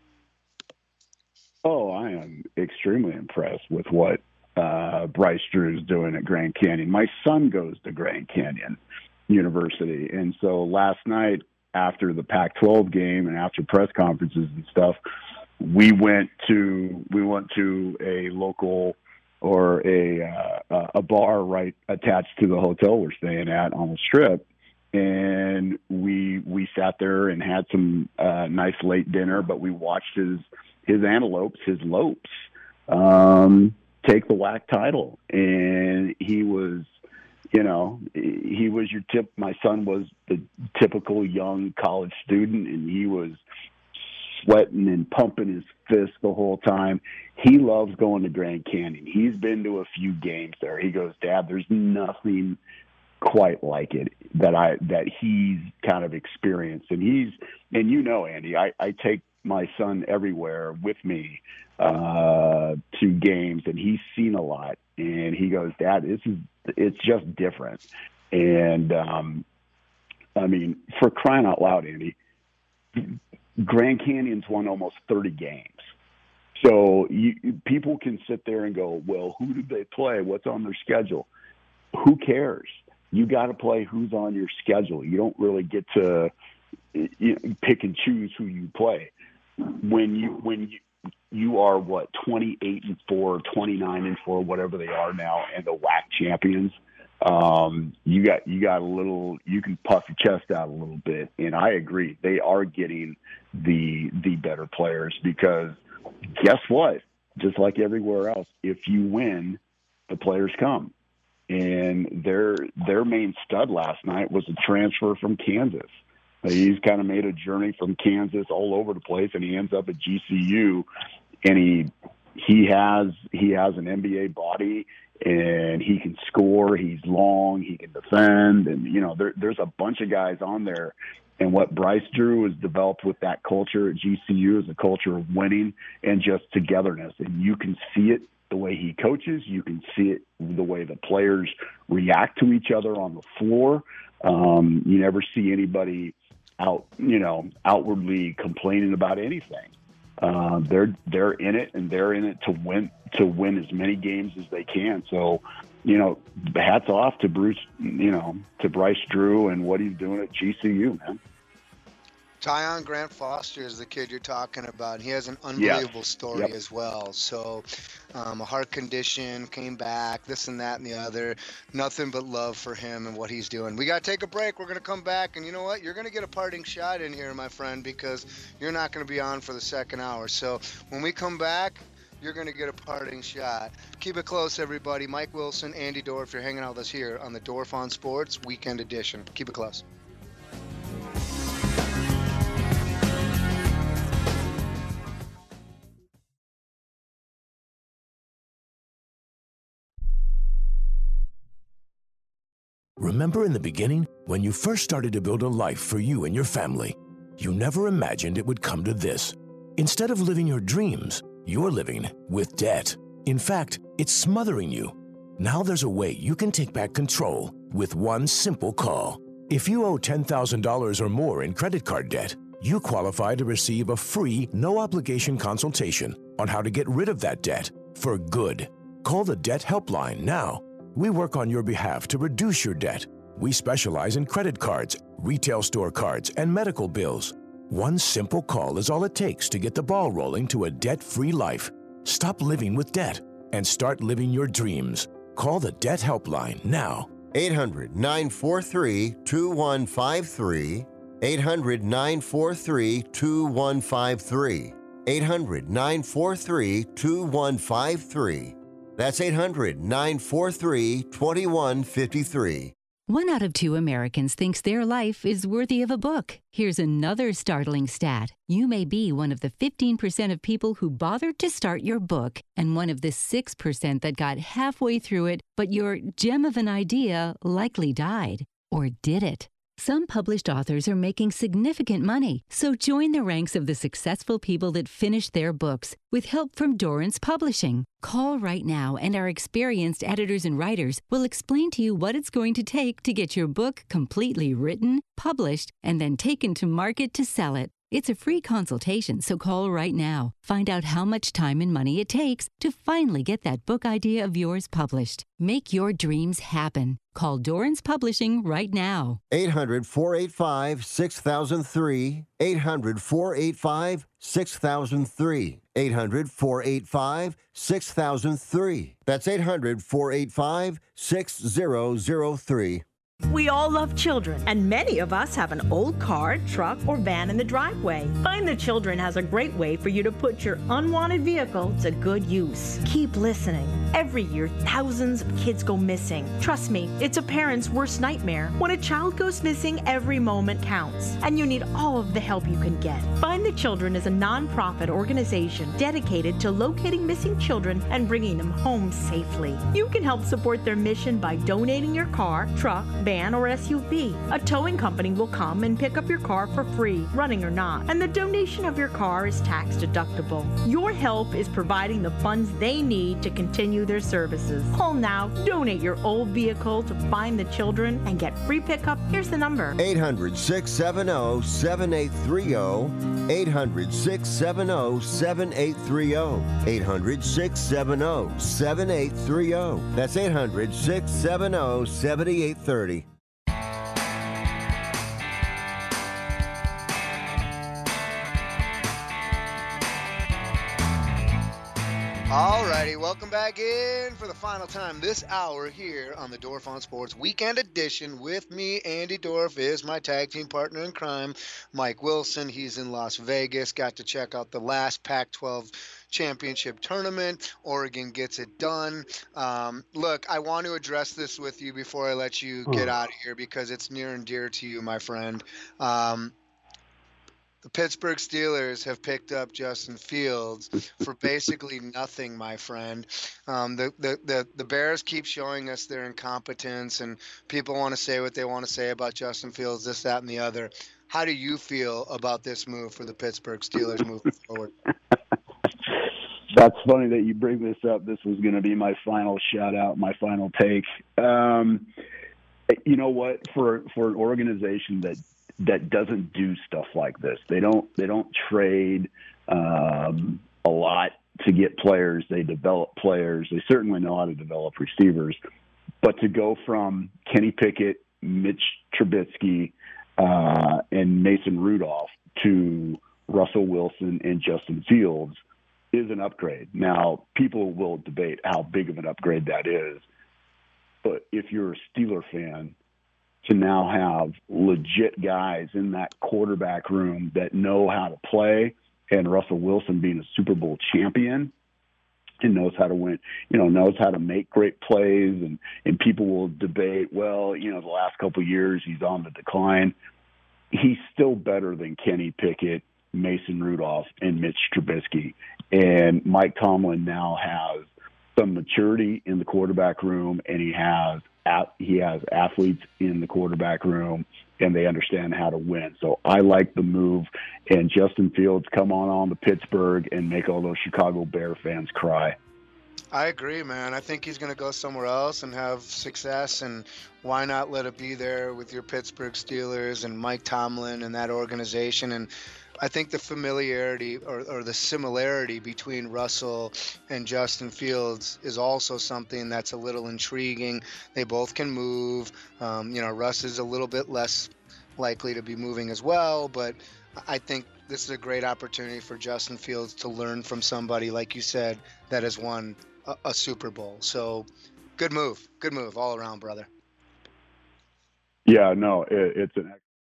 Oh, I am extremely impressed with what uh, Bryce Drew is doing at Grand Canyon. My son goes to Grand Canyon University. And so last night after the Pac twelve game and after press conferences and stuff, we went to we went to a local or a uh, a bar right attached to the hotel we're staying at on the Strip, and we we sat there and had some uh, nice late dinner, but we watched his his antelopes, his lopes, um, take the W A C title, and he was. You know, he was your tip. My son was the typical young college student, and he was sweating and pumping his fist the whole time. He loves going to Grand Canyon. He's been to a few games there. He goes, Dad, there's nothing quite like it that I that he's kind of experienced. And he's and you know, Andy, I, I take my son everywhere with me uh, to games, and he's seen a lot. And he goes, Dad, this is it's just different. And um, I mean, for crying out loud, Andy, Grand Canyon's won almost thirty games. So you, people can sit there and go, well, who did they play? What's on their schedule? Who cares? You got to play who's on your schedule. You don't really get to you know, pick and choose who you play. When you when you you are what twenty-eight and four, twenty-nine and four, whatever they are now, and the W A C champions. Um, you got you got a little. You can puff your chest out a little bit, and I agree. They are getting the the better players because guess what? Just like everywhere else, if you win, the players come. And their their main stud last night was a transfer from Kansas. He's kind of made a journey from Kansas all over the place, and he ends up at G C U. And he he has he has an N B A body, and he can score. He's long. He can defend, and you know there, there's a bunch of guys on there. And what Bryce Drew has developed with that culture at G C U is a culture of winning and just togetherness. And you can see it the way he coaches. You can see it the way the players react to each other on the floor. Um, you never see anybody out, you know, outwardly complaining about anything. Uh, they're they're in it, and they're in it to win to win as many games as they can. So, you know, hats off to Bruce, you know, to Bryce Drew and what he's doing at G C U, man. Tyon Grant Foster is the kid you're talking about. He has an unbelievable Yes. story Yep. as well. So um, a heart condition, came back, this and that and the other. Nothing but love for him and what he's doing. We got to take a break. We're going to come back. And you know what? You're going to get a parting shot in here, my friend, because you're not going to be on for the second hour. So when we come back, you're going to get a parting shot. Keep it close, everybody. Mike Wilson, Andy Dorff, you're hanging out with us here on the Dorff on Sports Weekend Edition. Keep it close. Remember in the beginning, when you first started to build a life for you and your family, you never imagined it would come to this. Instead of living your dreams, you're living with debt. In fact, it's smothering you. Now there's a way you can take back control with one simple call. If you owe ten thousand dollars or more in credit card debt, you qualify to receive a free, no-obligation consultation on how to get rid of that debt for good. Call the Debt Helpline now. We work on your behalf to reduce your debt. We specialize in credit cards, retail store cards, and medical bills. One simple call is all it takes to get the ball rolling to a debt-free life. Stop living with debt and start living your dreams. Call the Debt Helpline now. eight hundred, nine four three, two one five three. eight hundred, nine four three, two one five three. eight hundred, nine four three, two one five three. That's eight hundred, nine four three, two one five three. One out of two Americans thinks their life is worthy of a book. Here's another startling stat. You may be one of the fifteen percent of people who bothered to start your book and one of the six percent that got halfway through it, but your gem of an idea likely died. Or did it? Some published authors are making significant money, so join the ranks of the successful people that finish their books with help from Dorrance Publishing. Call right now and our experienced editors and writers will explain to you what it's going to take to get your book completely written, published, and then taken to market to sell it. It's a free consultation, so call right now. Find out how much time and money it takes to finally get that book idea of yours published. Make your dreams happen. Call Dorrance Publishing right now. eight hundred, four eight five, six thousand three. eight hundred, four eight five, six thousand three. eight hundred, four eight five, six thousand three. That's eight hundred, four eight five, six thousand three. We all love children, and many of us have an old car, truck, or van in the driveway. Find the Children has a great way for you to put your unwanted vehicle to good use. Keep listening. Every year, thousands of kids go missing. Trust me, it's a parent's worst nightmare. When a child goes missing, every moment counts, and you need all of the help you can get. Find the Children is a non-profit organization dedicated to locating missing children and bringing them home safely. You can help support their mission by donating your car, truck, van, or S U V. A towing company will come and pick up your car for free, running or not, and the donation of your car is tax deductible. Your help is providing the funds they need to continue their services. Call now, donate your old vehicle to Find the Children, and get free pickup. Here's the number. eight hundred, six seven zero, seven eight three zero. eight hundred, six seven zero, seven eight three zero. eight hundred, six seven zero, seven eight three zero. That's eight hundred, six seven zero, seven eight three zero. Alrighty, welcome back in for the final time this hour here on the Dorf on Sports Weekend Edition. With me, Andy Dorf, is my tag team partner in crime, Mike Wilson. He's in Las Vegas. Got to check out the last Pac twelve championship tournament. Oregon gets it done. Um, look, I want to address this with you before I let you get out of here because it's near and dear to you, my friend. Um, The Pittsburgh Steelers have picked up Justin Fields for basically nothing, my friend. Um, the, the, the, the Bears keep showing us their incompetence, and people want to say what they want to say about Justin Fields, this, that, and the other. How do you feel about this move for the Pittsburgh Steelers moving forward? That's funny that you bring this up. This was going to be my final shout-out, my final take. Um, you know what? For for an organization that that doesn't do stuff like this. They don't they don't trade um, a lot to get players. They develop players. They certainly know how to develop receivers. But to go from Kenny Pickett, Mitch Trubisky, uh, and Mason Rudolph to Russell Wilson and Justin Fields is an upgrade. Now, people will debate how big of an upgrade that is. But if you're a Steeler fan, to now have legit guys in that quarterback room that know how to play, and Russell Wilson being a Super Bowl champion and knows how to win, you know, knows how to make great plays, and, and people will debate, well, you know, the last couple of years he's on the decline. He's still better than Kenny Pickett, Mason Rudolph, and Mitch Trubisky. And Mike Tomlin now has some maturity in the quarterback room, and he has at, he has athletes in the quarterback room, and they understand how to win. So I like the move. And Justin Fields, come on on to Pittsburgh and make all those Chicago Bear fans cry. I agree, man. I think he's going to go somewhere else and have success, and why not let it be there with your Pittsburgh Steelers and Mike Tomlin and that organization. And I think the familiarity or, or the similarity between Russell and Justin Fields is also something that's a little intriguing. They both can move. Um, you know, Russ is a little bit less likely to be moving as well, but I think this is a great opportunity for Justin Fields to learn from somebody, like you said, that has won a, a Super Bowl. So good move. Good move all around, brother. Yeah, no, it, it's an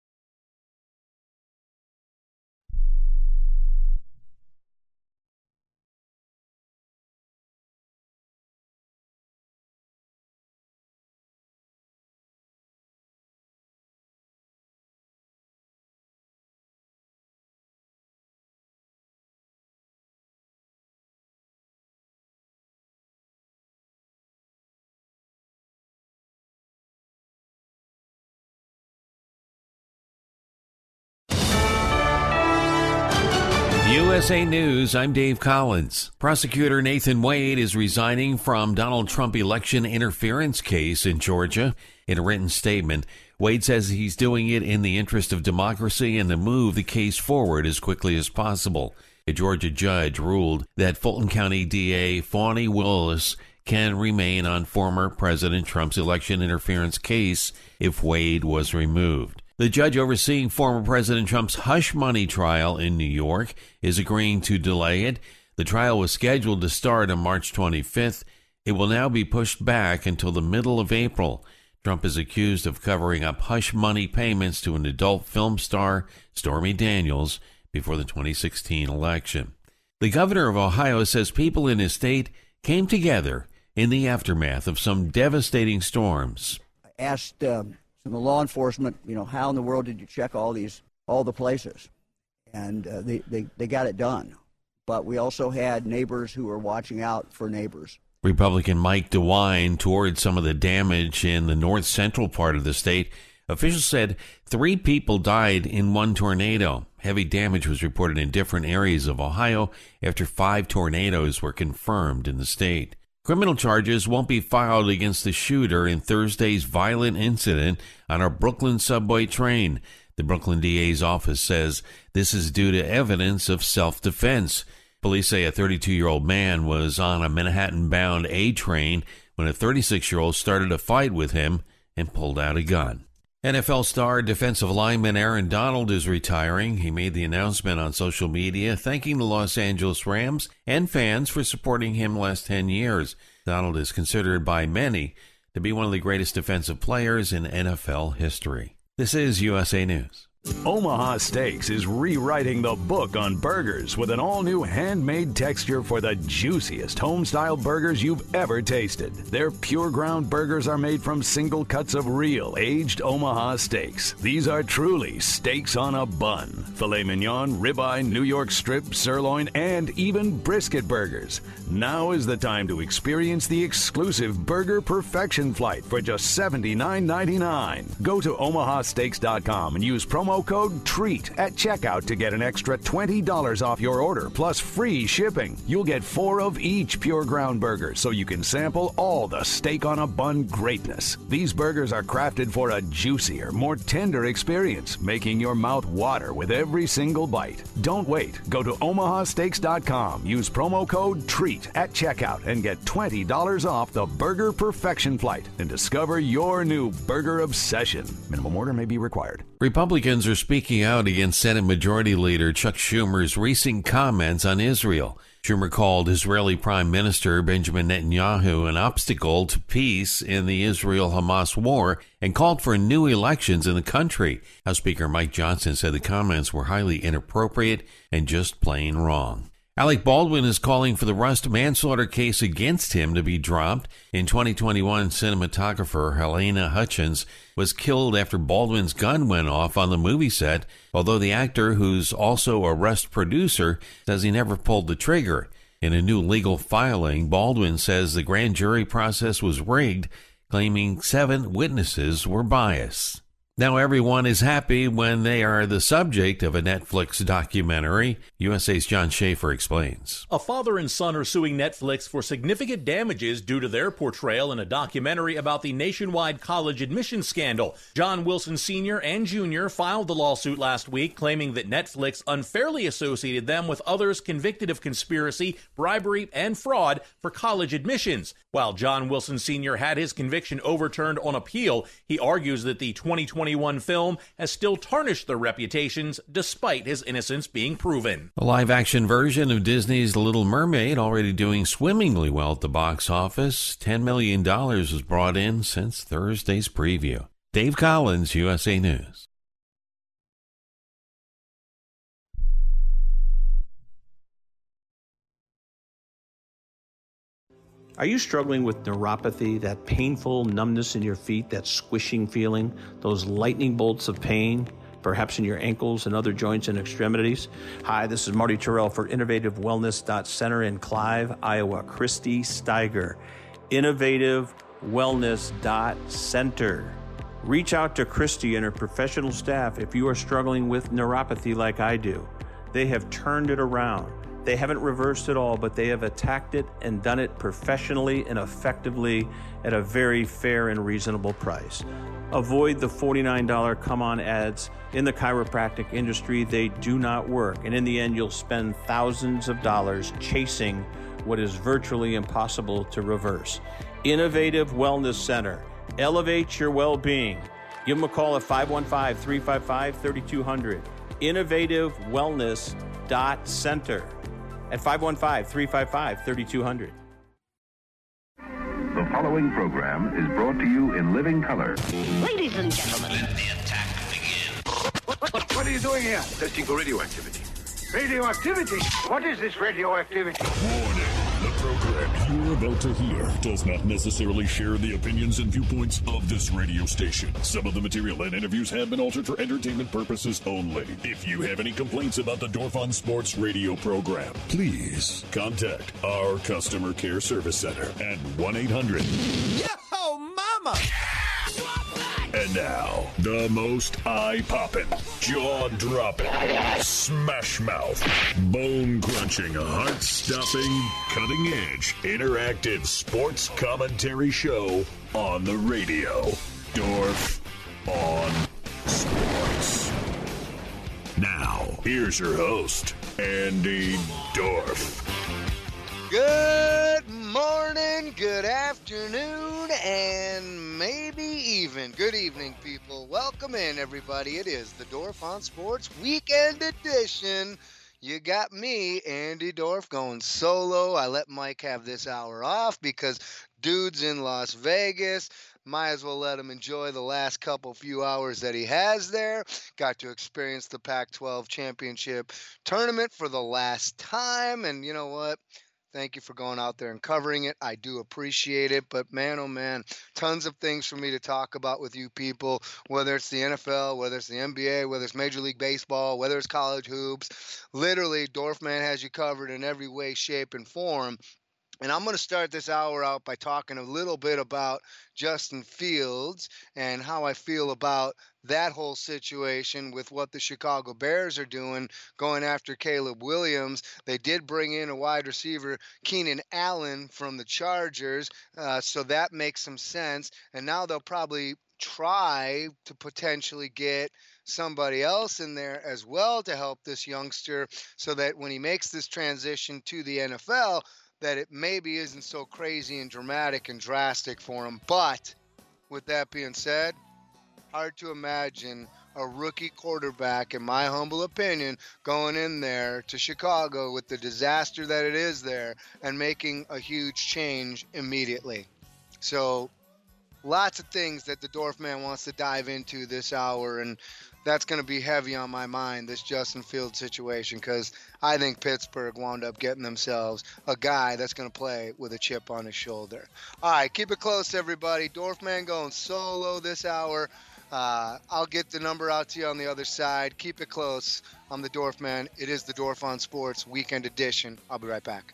U S A News, I'm Dave Collins. Prosecutor Nathan Wade is resigning from Donald Trump election interference case in Georgia. In a written statement, Wade says he's doing it in the interest of democracy and to move the case forward as quickly as possible. A Georgia judge ruled that Fulton County D A Fani Willis can remain on former President Trump's election interference case if Wade was removed. The judge overseeing former President Trump's hush money trial in New York is agreeing to delay it. The trial was scheduled to start on March twenty-fifth. It will now be pushed back until the middle of April. Trump is accused of covering up hush money payments to an adult film star, Stormy Daniels, before the twenty sixteen election. The governor of Ohio says people in his state came together in the aftermath of some devastating storms. I asked um, some of the law enforcement, you know, how in the world did you check all these, all the places? And uh, they, they, they got it done. But we also had neighbors who were watching out for neighbors. Republican Mike DeWine toured some of the damage in the north central part of the state. Officials said three people died in one tornado. Heavy damage was reported in different areas of Ohio after five tornadoes were confirmed in the state. Criminal charges won't be filed against the shooter in Thursday's violent incident on a Brooklyn subway train. The Brooklyn D A's office says this is due to evidence of self-defense. Police say a thirty-two-year-old man was on a Manhattan-bound A train when a thirty-six-year-old started a fight with him and pulled out a gun. N F L star defensive lineman Aaron Donald is retiring. He made the announcement on social media, thanking the Los Angeles Rams and fans for supporting him last ten years. Donald is considered by many to be one of the greatest defensive players in N F L history. This is U S A News. Omaha Steaks is rewriting the book on burgers with an all-new handmade texture for the juiciest home-style burgers you've ever tasted. Their pure ground burgers are made from single cuts of real aged Omaha steaks. These are truly steaks on a bun. Filet mignon, ribeye, New York strip, sirloin, and even brisket burgers. Now is the time to experience the exclusive Burger Perfection Flight for just seventy-nine ninety-nine. Go to omaha steaks dot com and use promo code TREAT at checkout to get an extra twenty dollars off your order plus free shipping. You'll get four of each pure ground burger so you can sample all the steak on a bun greatness. These burgers are crafted for a juicier, more tender experience, making your mouth water with every single bite. Don't wait. Go to omaha steaks dot com. Use promo code TREAT at checkout and get twenty dollars off the Burger Perfection Flight and discover your new burger obsession. Minimum order may be required. Republicans are speaking out against Senate Majority Leader Chuck Schumer's recent comments on Israel. Schumer called Israeli Prime Minister Benjamin Netanyahu an obstacle to peace in the Israel-Hamas war and called for new elections in the country. House Speaker Mike Johnson said the comments were highly inappropriate and just plain wrong. Alec Baldwin is calling for the Rust manslaughter case against him to be dropped. In twenty twenty-one, cinematographer Helena Hutchins was killed after Baldwin's gun went off on the movie set, although the actor, who's also a Rust producer, says he never pulled the trigger. In a new legal filing, Baldwin says the grand jury process was rigged, claiming seven witnesses were biased. Now everyone is happy when they are the subject of a Netflix documentary. U S A's John Schaefer explains. A father and son are suing Netflix for significant damages due to their portrayal in a documentary about the nationwide college admissions scandal. John Wilson Senior and Junior filed the lawsuit last week, claiming that Netflix unfairly associated them with others convicted of conspiracy, bribery, and fraud for college admissions. While John Wilson Senior had his conviction overturned on appeal, he argues that the twenty twenty-one film has still tarnished their reputations despite his innocence being proven. A live-action version of Disney's The Little Mermaid already doing swimmingly well at the box office. ten million dollars was brought in since Thursday's preview. Dave Collins, U S A News. Are you struggling with neuropathy, that painful numbness in your feet, that squishing feeling, those lightning bolts of pain, perhaps in your ankles and other joints and extremities? Hi, this is Marty Terrell for Innovative Wellness Center in Clive, Iowa. Christy Steiger, Innovative Wellness Center. Reach out to Christy and her professional staff if you are struggling with neuropathy like I do. They have turned it around. They haven't reversed it all, but they have attacked it and done it professionally and effectively at a very fair and reasonable price. Avoid the forty-nine dollars come-on ads in the chiropractic industry. They do not work. And in the end, you'll spend thousands of dollars chasing what is virtually impossible to reverse. Innovative Wellness Center. Elevate your well-being. Give them a call at five one five, three five five, three two zero zero. Innovative Wellness Center at five one five, three five five, three two zero zero. The following program is brought to you in living color. Ladies and gentlemen, let the attack begin. What, what, what are you doing here? Testing for radioactivity. Radioactivity? What is this radioactivity? Warning. The program you're about to hear does not necessarily share the opinions and viewpoints of this radio station. Some of the material and interviews have been altered for entertainment purposes only. If you have any complaints about the Dorf on Sports radio program, please contact our customer care service center at one eight hundred. Yo, mama! And now, the most eye-popping, jaw-dropping, smash-mouth, bone-crunching, heart-stopping, cutting-edge, interactive sports commentary show on the radio. Dorf on Sports. Now, here's your host, Andy Dorf. Good morning, good afternoon, and maybe even good evening, people. Welcome in, everybody. It is the Dorf on Sports Weekend Edition. You got me, Andy Dorf, going solo. I let Mike have this hour off because dude's in Las Vegas. Might as well let him enjoy the last couple few hours that he has there. Got to experience the Pac twelve championship tournament for the last time, and you know what? Thank you for going out there and covering it. I do appreciate it. But man, oh man, tons of things for me to talk about with you people, whether it's the N F L, whether it's the N B A, whether it's Major League Baseball, whether it's college hoops. Literally, Dorfman has you covered in every way, shape, and form. And I'm going to start this hour out by talking a little bit about Justin Fields and how I feel about that whole situation with what the Chicago Bears are doing, going after Caleb Williams. They did bring in a wide receiver, Keenan Allen, from the Chargers, uh, so that makes some sense. And now they'll probably try to potentially get somebody else in there as well to help this youngster so that when he makes this transition to the N F L, that it maybe isn't so crazy and dramatic and drastic for him. But with that being said, hard to imagine a rookie quarterback, in my humble opinion, going in there to Chicago with the disaster that it is there and making a huge change immediately. So lots of things that the Dorfman wants to dive into this hour, and that's going to be heavy on my mind, this Justin Fields situation, because I think Pittsburgh wound up getting themselves a guy that's going to play with a chip on his shoulder. All right, keep it close, everybody. Dorfman going solo this hour. Uh, I'll get the number out to you on the other side. Keep it close. I'm the Dorfman. It is the Dorf on Sports Weekend Edition. I'll be right back.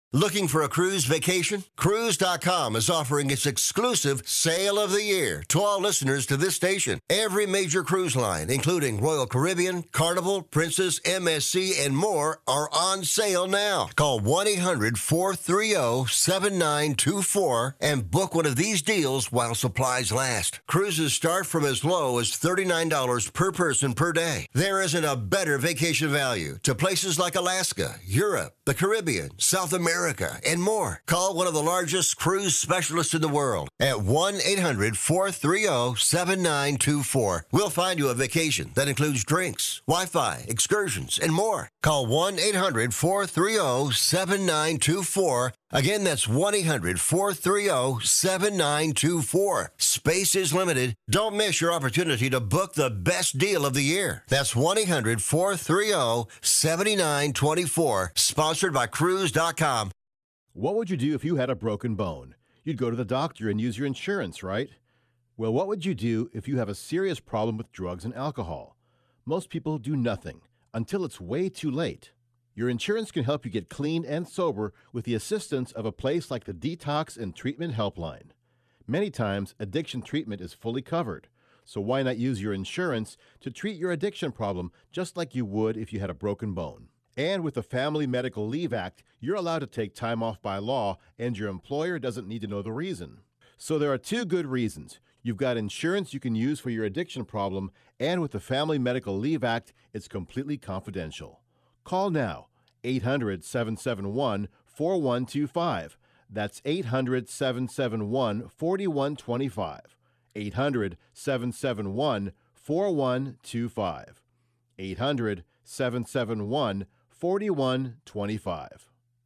Looking for a cruise vacation? Cruise dot com is offering its exclusive Sale of the Year to all listeners to this station. Every major cruise line, including Royal Caribbean, Carnival, Princess, M S C, and more, are on sale now. Call one eight hundred four three zero seven nine two four and book one of these deals while supplies last. Cruises start from as low as thirty-nine dollars per person per day. There isn't a better vacation value to places like Alaska, Europe, the Caribbean, South America, and more. Call one of the largest cruise specialists in the world at one eight hundred four three zero seven nine two four. We'll find you a vacation that includes drinks, Wi-Fi, excursions, and more. Call one eight hundred four three zero seven nine two four. Again, that's one eight hundred four three zero seven nine two four. Space is limited. Don't miss your opportunity to book the best deal of the year. That's one eight hundred four three zero seven nine two four. Sponsored by Cruise dot com. What would you do if you had a broken bone? You'd go to the doctor and use your insurance, right? Well, what would you do if you have a serious problem with drugs and alcohol? Most people do nothing until it's way too late. Your insurance can help you get clean and sober with the assistance of a place like the Detox and Treatment Helpline. Many times, addiction treatment is fully covered, so why not use your insurance to treat your addiction problem just like you would if you had a broken bone? And with the Family Medical Leave Act, you're allowed to take time off by law, and your employer doesn't need to know the reason. So there are two good reasons. You've got insurance you can use for your addiction problem, and with the Family Medical Leave Act, it's completely confidential. Call now, eight hundred seven seven one four one two five. That's eight hundred seven seven one four one two five. eight hundred seven seven one four one two five. eight hundred seven seven one four one two five.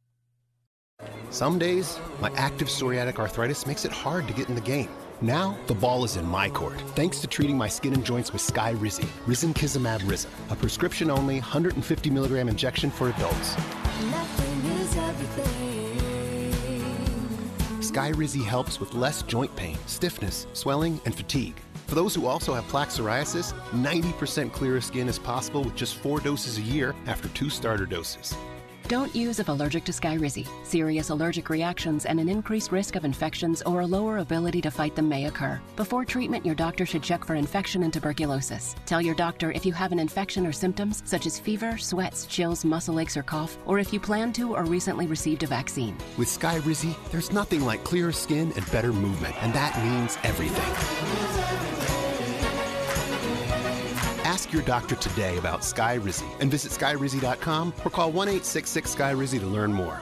Some days, my active psoriatic arthritis makes it hard to get in the game. Now, the ball is in my court, thanks to treating my skin and joints with Skyrizi, Risankizumab Rizin, a prescription-only one hundred fifty milligram injection for adults. Skyrizi helps with less joint pain, stiffness, swelling, and fatigue. For those who also have plaque psoriasis, ninety percent clearer skin is possible with just four doses a year after two starter doses. Don't use if allergic to Skyrizi. Serious allergic reactions and an increased risk of infections or a lower ability to fight them may occur. Before treatment, your doctor should check for infection and tuberculosis. Tell your doctor if you have an infection or symptoms such as fever, sweats, chills, muscle aches, or cough, or if you plan to or recently received a vaccine. With Skyrizi, there's nothing like clearer skin and better movement, and that means everything. Ask your doctor today about Skyrizi and visit Skyrizi dot com or call one eight six six Skyrizi to learn more.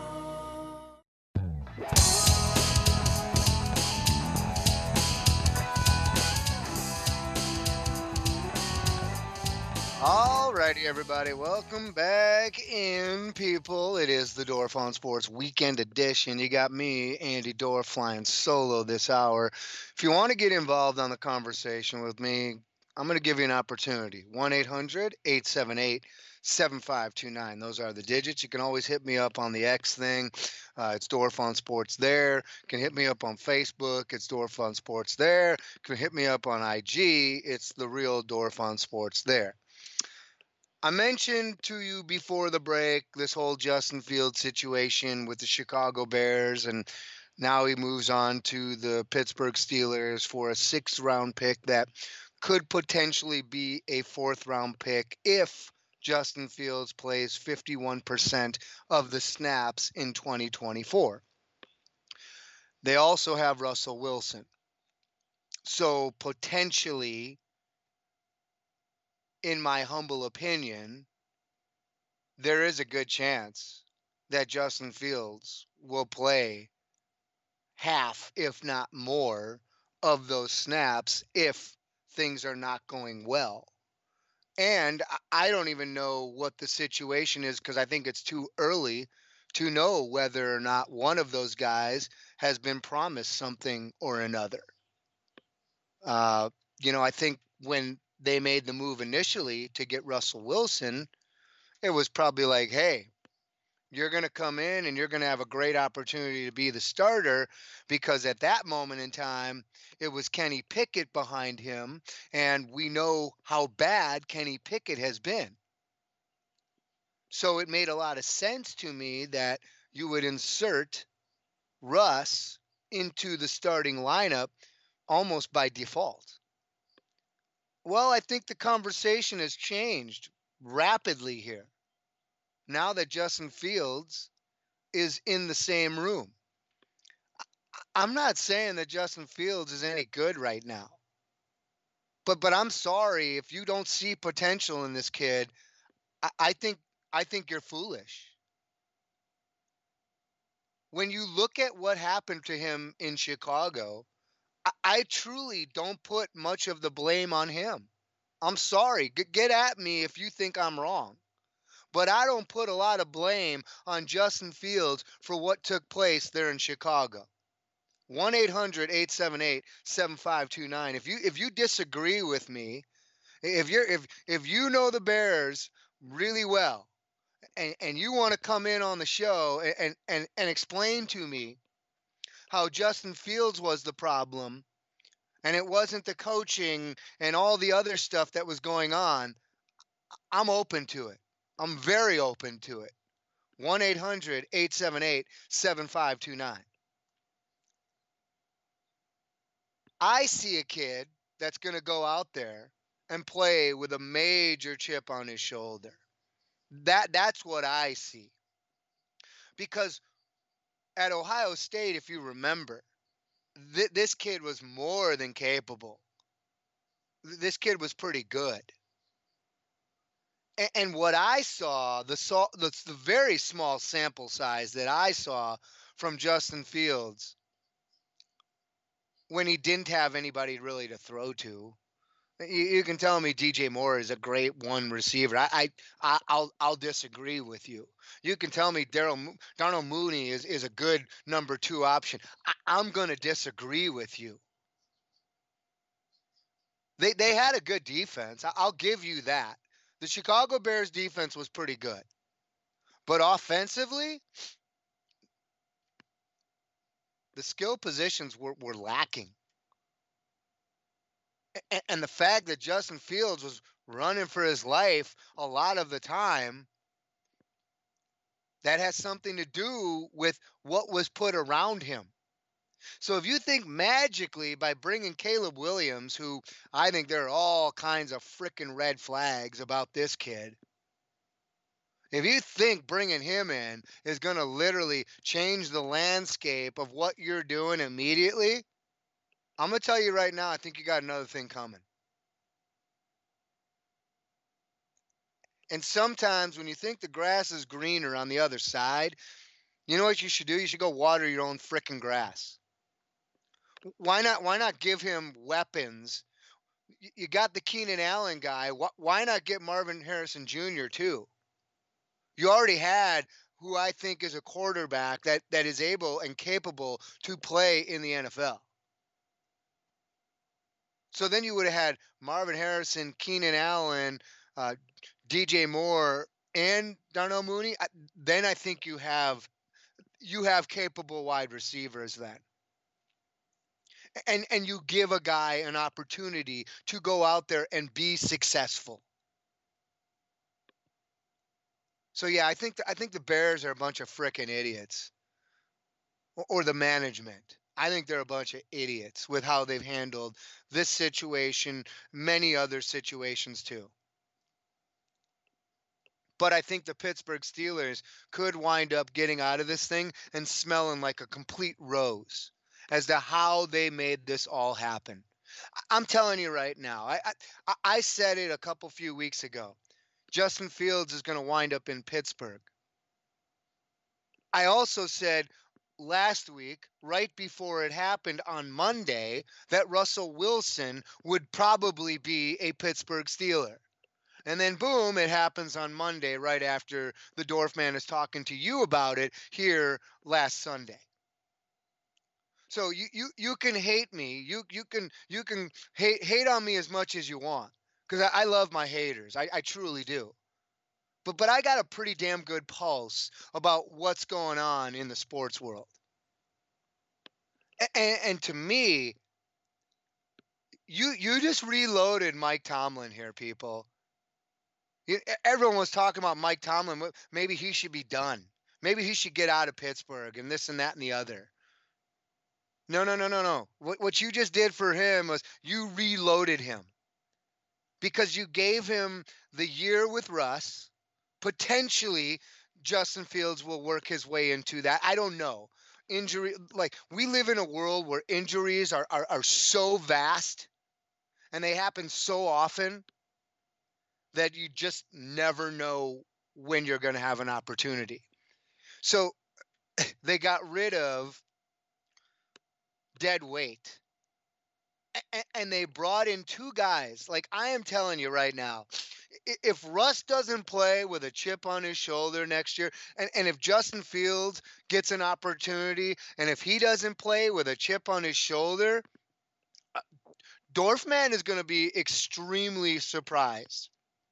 Alrighty, everybody, welcome back in, people. It is the Dorf on Sports Weekend Edition. You got me, Andy Dorf, flying solo this hour. If you want to get involved on the conversation with me, I'm going to give you an opportunity. one eight hundred eight seven eight seven five two nine. Those are the digits. You can always hit me up on the X thing. Uh, it's Dorf on Sports there. You can hit me up on Facebook. It's Dorf on Sports there. You can hit me up on I G. It's the real Dorf on Sports there. I mentioned to you before the break this whole Justin Fields situation with the Chicago Bears, and now he moves on to the Pittsburgh Steelers for a sixth round pick that could potentially be a fourth round pick if Justin Fields plays fifty-one percent of the snaps in twenty twenty-four. They also have Russell Wilson. So potentially, in my humble opinion, there is a good chance that Justin Fields will play half, if not more, of those snaps if things are not going well. And I don't even know what the situation is because I think it's too early to know whether or not one of those guys has been promised something or another. Uh, you know, I think when they made the move initially to get Russell Wilson, it was probably like, hey, you're going to come in and you're going to have a great opportunity to be the starter, because at that moment in time, it was Kenny Pickett behind him, and we know how bad Kenny Pickett has been. So it made a lot of sense to me that you would insert Russ into the starting lineup almost by default. Well, I think the conversation has changed rapidly here now that Justin Fields is in the same room. I'm not saying that Justin Fields is any good right now. But but I'm sorry if you don't see potential in this kid. I, I think I think you're foolish. When you look at what happened to him in Chicago, I, I truly don't put much of the blame on him. I'm sorry. G- get at me if you think I'm wrong. But I don't put a lot of blame on Justin Fields for what took place there in Chicago. one eight hundred eight seven eight seven five two nine. If you if you disagree with me, if you're if if you know the Bears really well, and, and you want to come in on the show and, and and explain to me how Justin Fields was the problem and it wasn't the coaching and all the other stuff that was going on, I'm open to it. I'm very open to it. one eight hundred eight seven eight seven five two nine. I see a kid that's going to go out there and play with a major chip on his shoulder. That that's what I see. Because at Ohio State, if you remember, th- this kid was more than capable. This kid was pretty good. And, and what I saw, the, so- the the very small sample size that I saw from Justin Fields when he didn't have anybody really to throw to. You, you can tell me D J Moore is a great one receiver. I, I, I I'll I'll disagree with you. You can tell me Daryl Darnell Mooney is, is a good number two option. I, I'm going to disagree with you. They they had a good defense. I, I'll give you that. The Chicago Bears defense was pretty good, but offensively, the skill positions were, were lacking. And, and the fact that Justin Fields was running for his life a lot of the time, that has something to do with what was put around him. So if you think magically by bringing Caleb Williams, who I think there are all kinds of frickin' red flags about this kid, if you think bringing him in is going to literally change the landscape of what you're doing immediately, I'm going to tell you right now, I think you got another thing coming. And sometimes when you think the grass is greener on the other side, you know what you should do? You should go water your own frickin' grass. Why not? Why not give him weapons? You got the Keenan Allen guy. Why not get Marvin Harrison Junior too? You already had who I think is a quarterback that, that is able and capable to play in the N F L. So then you would have had Marvin Harrison, Keenan Allen, uh, D J Moore, and Darnell Mooney. Then I think you have you have capable wide receivers then. And and you give a guy an opportunity to go out there and be successful. So yeah, I think the, I think the Bears are a bunch of frickin' idiots, or, or the management. I think they're a bunch of idiots with how they've handled this situation, many other situations too. But I think the Pittsburgh Steelers could wind up getting out of this thing and smelling like a complete rose as to how they made this all happen. I'm telling you right now, I I, I said it a couple few weeks ago. Justin Fields is going to wind up in Pittsburgh. I also said last week, right before it happened on Monday, that Russell Wilson would probably be a Pittsburgh Steeler. And then boom, it happens on Monday right after the Dorfman is talking to you about it here last Sunday. So you you, you can hate me. You you can you can hate hate on me as much as you want. Because I, I love my haters. I, I truly do. But but I got a pretty damn good pulse about what's going on in the sports world. And, and to me, you you just reloaded Mike Tomlin here, people. You, everyone was talking about Mike Tomlin. Maybe he should be done. maybe he should get out of Pittsburgh and this and that and the other. No, no, no, no, no. What, what you just did for him was you reloaded him because you gave him the year with Russ. Potentially, Justin Fields will work his way into that. I don't know. Injury, like we live in a world where injuries are, are, are so vast and they happen so often that you just never know when you're going to have an opportunity. So they got rid of dead weight a- and they brought in two guys. Like I am telling you right now, if Russ doesn't play with a chip on his shoulder next year, and, and if Justin Fields gets an opportunity, and if he doesn't play with a chip on his shoulder, Dorfman is going to be extremely surprised.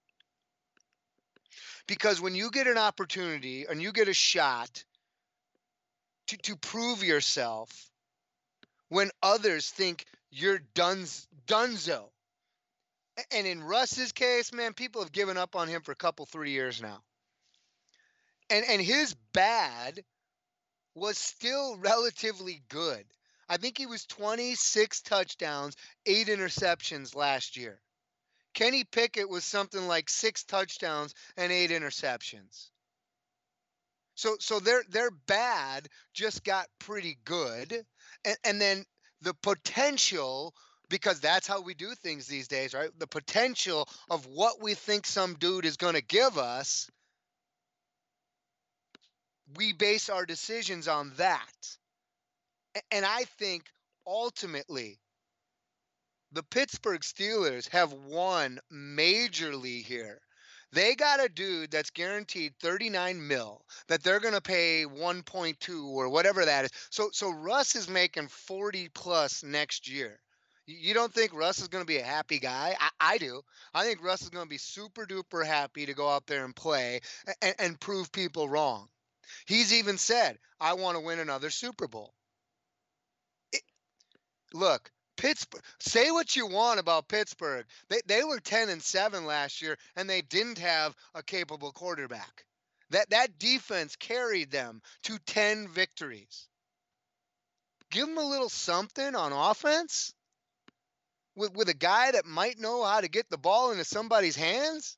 Because when you get an opportunity and you get a shot to, to prove yourself, when others think you're done, donezo, and in Russ's case, man, people have given up on him for a couple, three years now. And and his bad was still relatively good. I think he was twenty-six touchdowns, eight interceptions last year. Kenny Pickett was something like six touchdowns and eight interceptions. So so their their bad just got pretty good. And, and then the potential, because that's how we do things these days, right? The potential of what we think some dude is going to give us, we base our decisions on that. And I think ultimately the Pittsburgh Steelers have won majorly here. They got a dude that's guaranteed thirty-nine mil that they're going to pay one point two or whatever that is. So so Russ is making forty plus next year. You don't think Russ is going to be a happy guy? I, I do. I think Russ is going to be super duper happy to go out there and play and, and prove people wrong. He's even said, I want to win another Super Bowl. It, look, Pittsburgh, say what you want about Pittsburgh. They they were ten and seven last year and they didn't have a capable quarterback. That that defense carried them to ten victories. Give them a little something on offense with with a guy that might know how to get the ball into somebody's hands.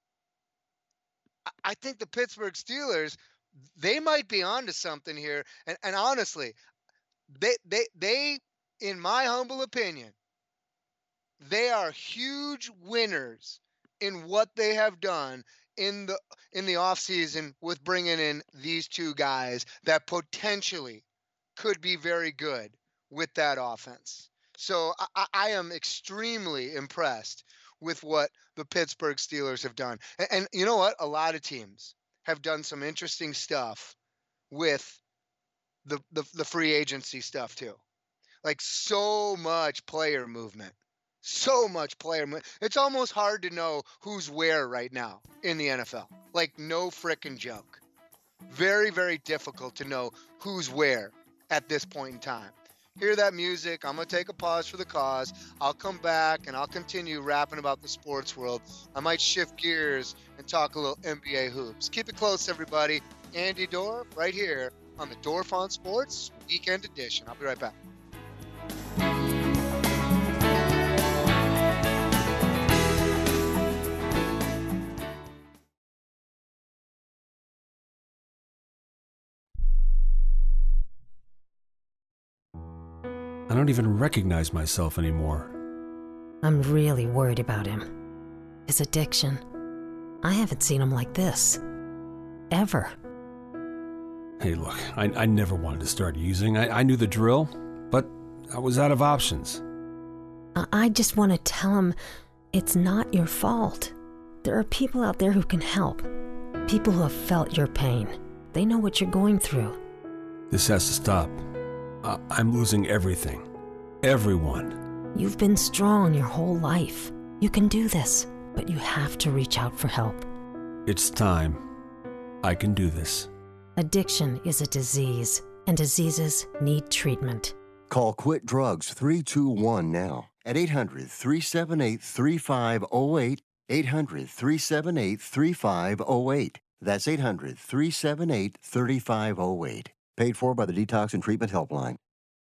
I, I think the Pittsburgh Steelers, they might be onto something here. And and honestly, they they they in my humble opinion, they are huge winners in what they have done in the in the offseason with bringing in these two guys that potentially could be very good with that offense. So I, I am extremely impressed with what the Pittsburgh Steelers have done. And, and you know what? A lot of teams have done some interesting stuff with the, the, the free agency stuff too. Like so much player movement, so much player movement. It's almost hard to know who's where right now in the N F L. Like no frickin' joke. Very, very difficult to know who's where at this point in time. Hear that music. I'm going to take a pause for the cause. I'll come back and I'll continue rapping about the sports world. I might shift gears and talk a little N B A hoops. Keep it close, everybody. Andy Dorff right here on the Dorff on Sports Weekend Edition. I'll be right back. I don't even recognize myself anymore. I'm really worried about him. His addiction. I haven't seen him like this. Ever. Hey, look, I, I never wanted to start using. I, I knew the drill, but I was out of options. I, I just want to tell him it's not your fault. There are people out there who can help. People who have felt your pain. They know what you're going through. This has to stop. I, I'm losing everything. Everyone. You've been strong your whole life. You can do this, but you have to reach out for help. It's time. I can do this. Addiction is a disease, and diseases need treatment. Call Quit Drugs three two one now at eight hundred, three seven eight, three five zero eight, eight hundred, three seven eight, three five zero eight. That's eight hundred, three seven eight, three five zero eight. Paid for by the Detox and Treatment Helpline.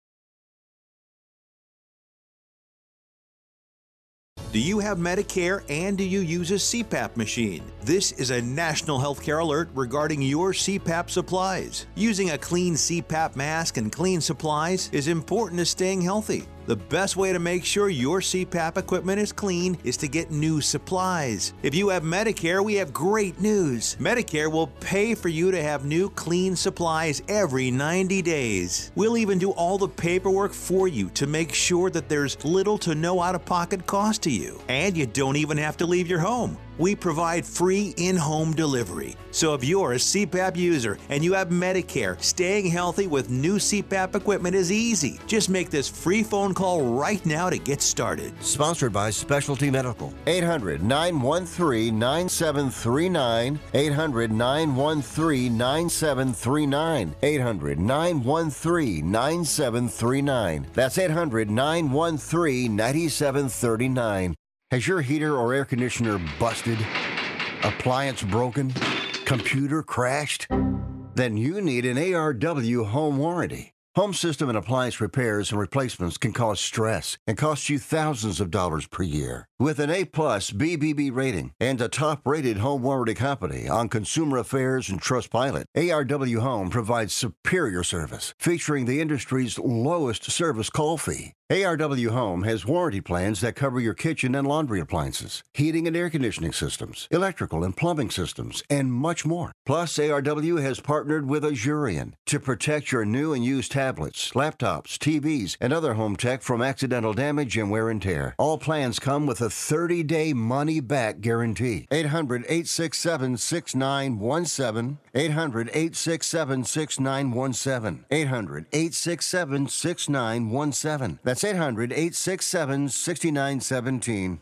Do you have Medicare and do you use a C PAP machine? This is a national healthcare alert regarding your C PAP supplies. Using a clean C PAP mask and clean supplies is important to staying healthy. The best way to make sure your C PAP equipment is clean is to get new supplies. If you have Medicare, we have great news. Medicare will pay for you to have new clean supplies every ninety days. We'll even do all the paperwork for you to make sure that there's little to no out-of-pocket cost to you. And you don't even have to leave your home. We provide free in-home delivery. So if you're a C PAP user and you have Medicare, staying healthy with new C PAP equipment is easy. Just make this free phone call right now to get started. Sponsored by Specialty Medical. eight hundred, nine one three, nine seven three nine. eight hundred, nine one three, nine seven three nine. eight hundred, nine one three, nine seven three nine. That's eight hundred, nine one three, nine seven three nine. Has your heater or air conditioner busted? Appliance broken? Computer crashed? Then you need an A R W home warranty. Home system and appliance repairs and replacements can cause stress and cost you thousands of dollars per year. With an A-plus B B B rating and a top-rated home warranty company on Consumer Affairs and Trustpilot, A R W Home provides superior service, featuring the industry's lowest service call fee. A R W Home has warranty plans that cover your kitchen and laundry appliances, heating and air conditioning systems, electrical and plumbing systems, and much more. Plus, A R W has partnered with Azurion to protect your new and used tablets, laptops, T Vs, and other home tech from accidental damage and wear and tear. All plans come with a thirty-day money-back guarantee. eight hundred, eight six seven, six nine one seven. eight hundred, eight six seven, six nine one seven. eight hundred, eight six seven, six nine one seven. That's eight hundred, eight six seven, six nine one seven.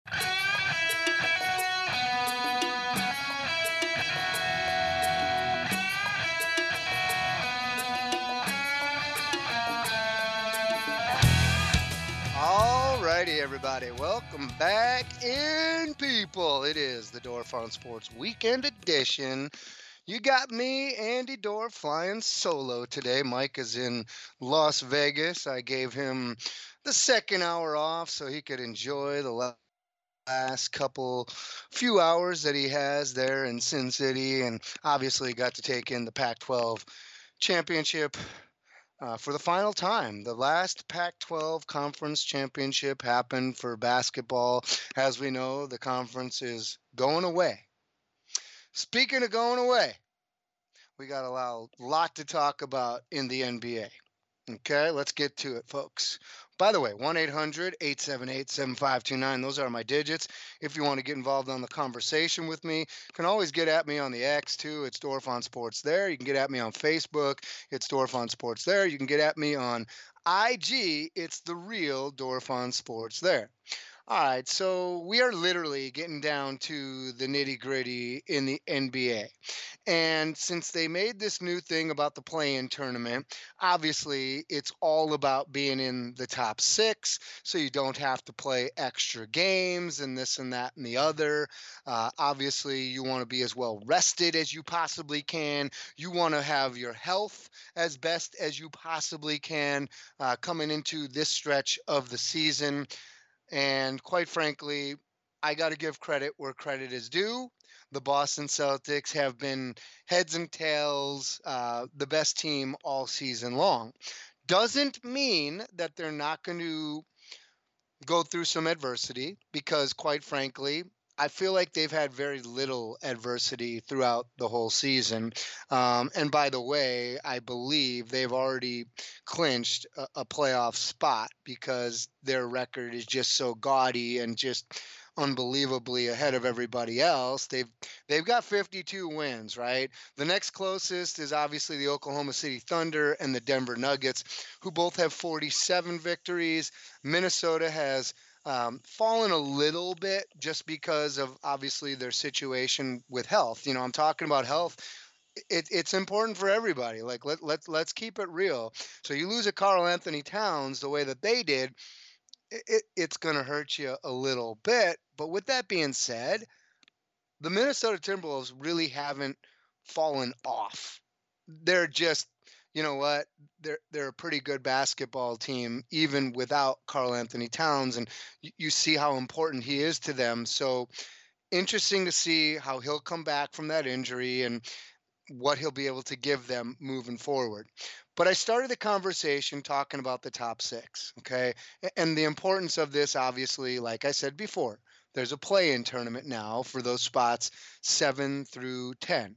Alrighty, everybody. Welcome back in, people. It is the Dorf on Sports Weekend Edition. You got me, Andy Dorf, flying solo today. Mike is in Las Vegas. I gave him the second hour off so he could enjoy the last couple few hours that he has there in Sin City, and obviously got to take in the Pac twelve championship uh, for the final time. The last Pac twelve conference championship happened for basketball. As we know, the conference is going away. Speaking of going away, we got a lot to talk about in the N B A. Okay, let's get to it, folks. By the way, one eight hundred, eight seven eight, seven five two nine. Those are my digits. If you want to get involved on the conversation with me, you can always get at me on the X, too. It's Dorf on Sports there. You can get at me on Facebook. It's Dorf on Sports there. You can get at me on I G. It's the real Dorf on Sports there. All right, so we are literally getting down to the nitty-gritty in the N B A. And since they made this new thing about the play-in tournament, obviously it's all about being in the top six, so you don't have to play extra games and this and that and the other. Uh, obviously, you want to be as well rested as you possibly can. You want to have your health as best as you possibly can uh, coming into this stretch of the season. And quite frankly, I got to give credit where credit is due. The Boston Celtics have been heads and tails, uh, the best team all season long. Doesn't mean that they're not going to go through some adversity, because quite frankly, I feel like they've had very little adversity throughout the whole season. Um, and by the way, I believe they've already clinched a, a playoff spot because their record is just so gaudy and just unbelievably ahead of everybody else. They've they've got fifty-two wins, right? The next closest is obviously the Oklahoma City Thunder and the Denver Nuggets, who both have forty-seven victories. Minnesota has Um, fallen a little bit just because of obviously their situation with health. You know, I'm talking about health. It, it's important for everybody. Like let let let's keep it real. So you lose a Karl Anthony Towns the way that they did, it, it, it's going to hurt you a little bit. But with that being said, the Minnesota Timberwolves really haven't fallen off. They're just, you know what? They're they're a pretty good basketball team, even without Karl Anthony Towns, and you, you see how important he is to them. So interesting to see how he'll come back from that injury and what he'll be able to give them moving forward. But I started the conversation talking about the top six, okay? And the importance of this, obviously, like I said before, there's a play-in tournament now for those spots seven through ten.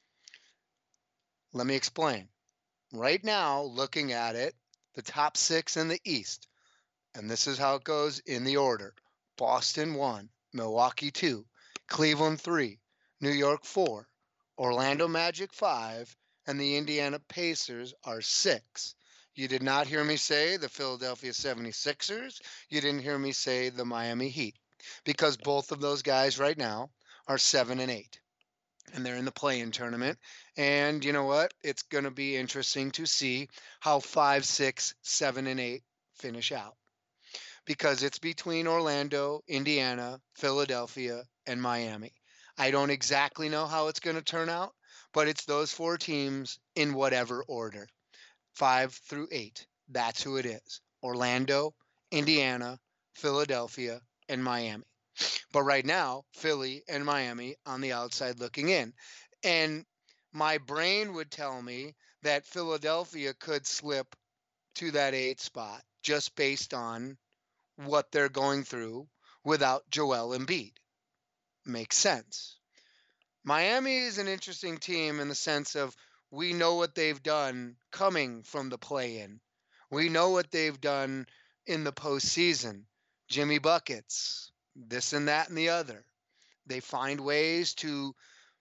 Let me explain. Right now, looking at it, the top six in the East, and this is how it goes in the order. Boston one, Milwaukee two, Cleveland three, New York four, Orlando Magic five, and the Indiana Pacers are six. You did not hear me say the Philadelphia seventy-sixers. You didn't hear me say the Miami Heat, because both of those guys right now are seven and eight. And they're in the play-in tournament. And you know what? It's going to be interesting to see how five, six, seven, and eight finish out. Because it's between Orlando, Indiana, Philadelphia, and Miami. I don't exactly know how it's going to turn out, but it's those four teams in whatever order. Five through eight. That's who it is. Orlando, Indiana, Philadelphia, and Miami. But right now, Philly and Miami on the outside looking in. And my brain would tell me that Philadelphia could slip to that eight spot just based on what they're going through without Joel Embiid. Makes sense. Miami is an interesting team in the sense of we know what they've done coming from the play-in. We know what they've done in the postseason. Jimmy Buckets, this and that and the other. They find ways to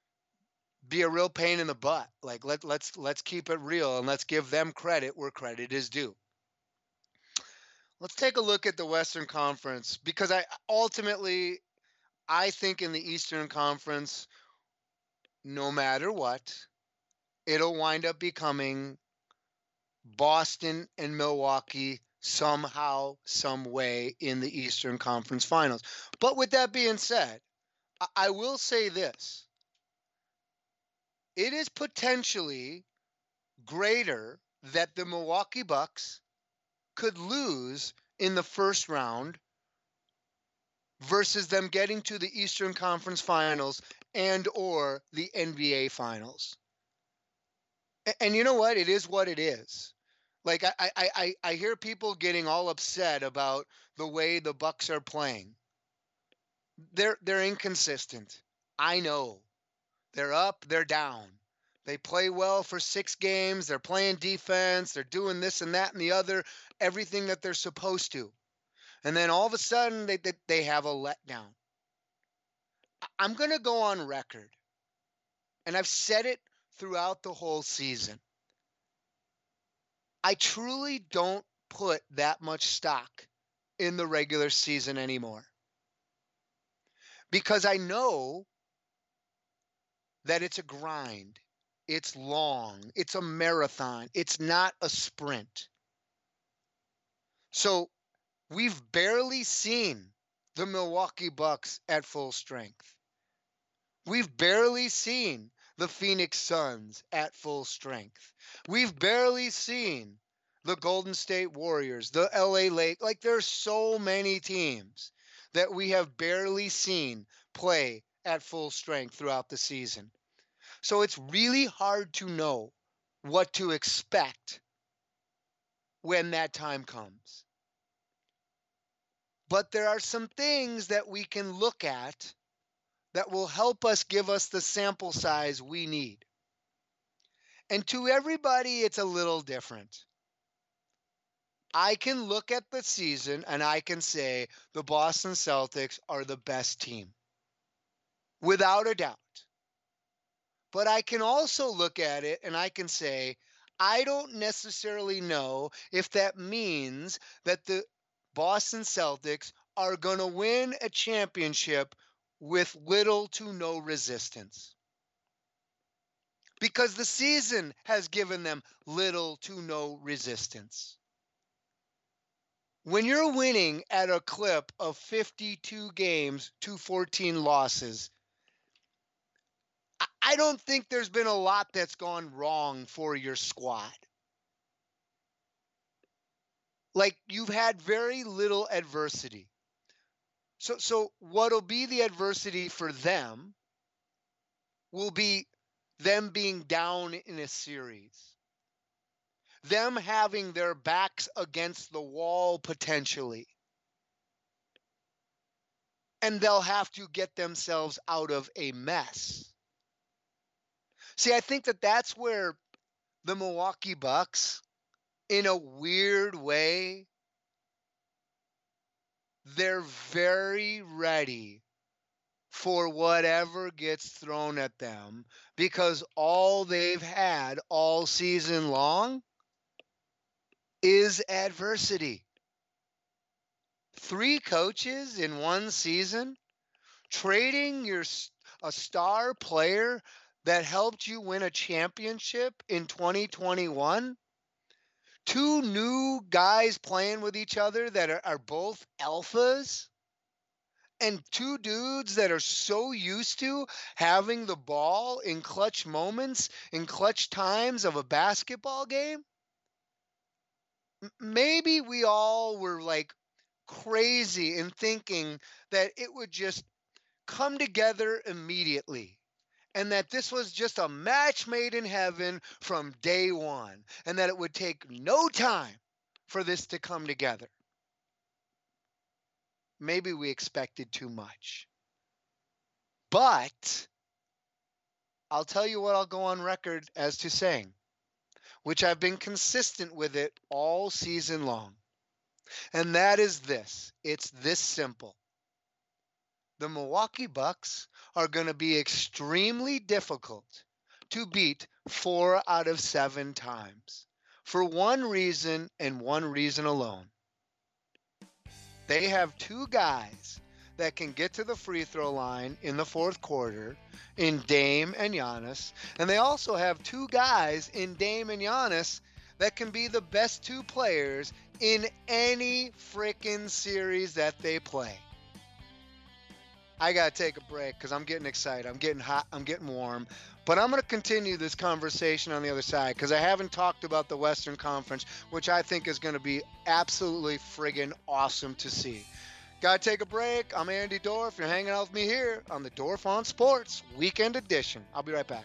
be a real pain in the butt. Like let let's let's keep it real and let's give them credit where credit is due. Let's take a look at the Western Conference, because I ultimately I think in the Eastern Conference, no matter what, it'll wind up becoming Boston and Milwaukee somehow, some way in the Eastern Conference Finals. But with that being said, I, I will say this. It is potentially greater that the Milwaukee Bucks could lose in the first round versus them getting to the Eastern Conference Finals and or the N B A Finals. And, and you know what? It is what it is. Like I, I, I, I hear people getting all upset about the way the Bucks are playing. They're they're inconsistent. I know. They're up, they're down. They play well for six games. They're playing defense. They're doing this and that and the other, everything that they're supposed to. And then all of a sudden, they they, they have a letdown. I'm going to go on record, and I've said it throughout the whole season. I truly don't put that much stock in the regular season anymore. Because I know that it's a grind. It's long. It's a marathon. It's not a sprint. So we've barely seen the Milwaukee Bucks at full strength. We've barely seen the Phoenix Suns at full strength. We've barely seen the Golden State Warriors, the L A Lakers. Like, there's so many teams that we have barely seen play at full strength throughout the season. So it's really hard to know what to expect when that time comes. But there are some things that we can look at that will help us give us the sample size we need. And to everybody, it's a little different. I can look at the season and I can say the Boston Celtics are the best team, without a doubt. But I can also look at it and I can say, I don't necessarily know if that means that the Boston Celtics are going to win a championship with little to no resistance. Because the season has given them little to no resistance. When you're winning at a clip of fifty-two games to fourteen losses, I don't think there's been a lot that's gone wrong for your squad. Like, you've had very little adversity. So, so what'll be the adversity for them will be them being down in a series, them having their backs against the wall potentially, and they'll have to get themselves out of a mess. See, I think that that's where the Milwaukee Bucks, in a weird way, they're very ready for whatever gets thrown at them, because all they've had all season long is adversity. Three coaches in one season, trading your a star player that helped you win a championship in twenty twenty-one. Two new guys playing with each other that are, are both alphas. And two dudes that are so used to having the ball in clutch moments, in clutch times of a basketball game. Maybe we all were like crazy in thinking that it would just come together immediately, and that this was just a match made in heaven from day one, and that it would take no time for this to come together. Maybe we expected too much. But I'll tell you what I'll go on record as to saying, which I've been consistent with it all season long. And that is this. It's this simple. The Milwaukee Bucks are going to be extremely difficult to beat four out of seven times, for one reason and one reason alone. They have two guys that can get to the free throw line in the fourth quarter in Dame and Giannis. And they also have two guys in Dame and Giannis that can be the best two players in any frickin' series that they play. I got to take a break because I'm getting excited. I'm getting hot. I'm getting warm. But I'm going to continue this conversation on the other side because I haven't talked about the Western Conference, which I think is going to be absolutely friggin' awesome to see. Got to take a break. I'm Andy Dorff. You're hanging out with me here on the Dorff on Sports Weekend Edition. I'll be right back.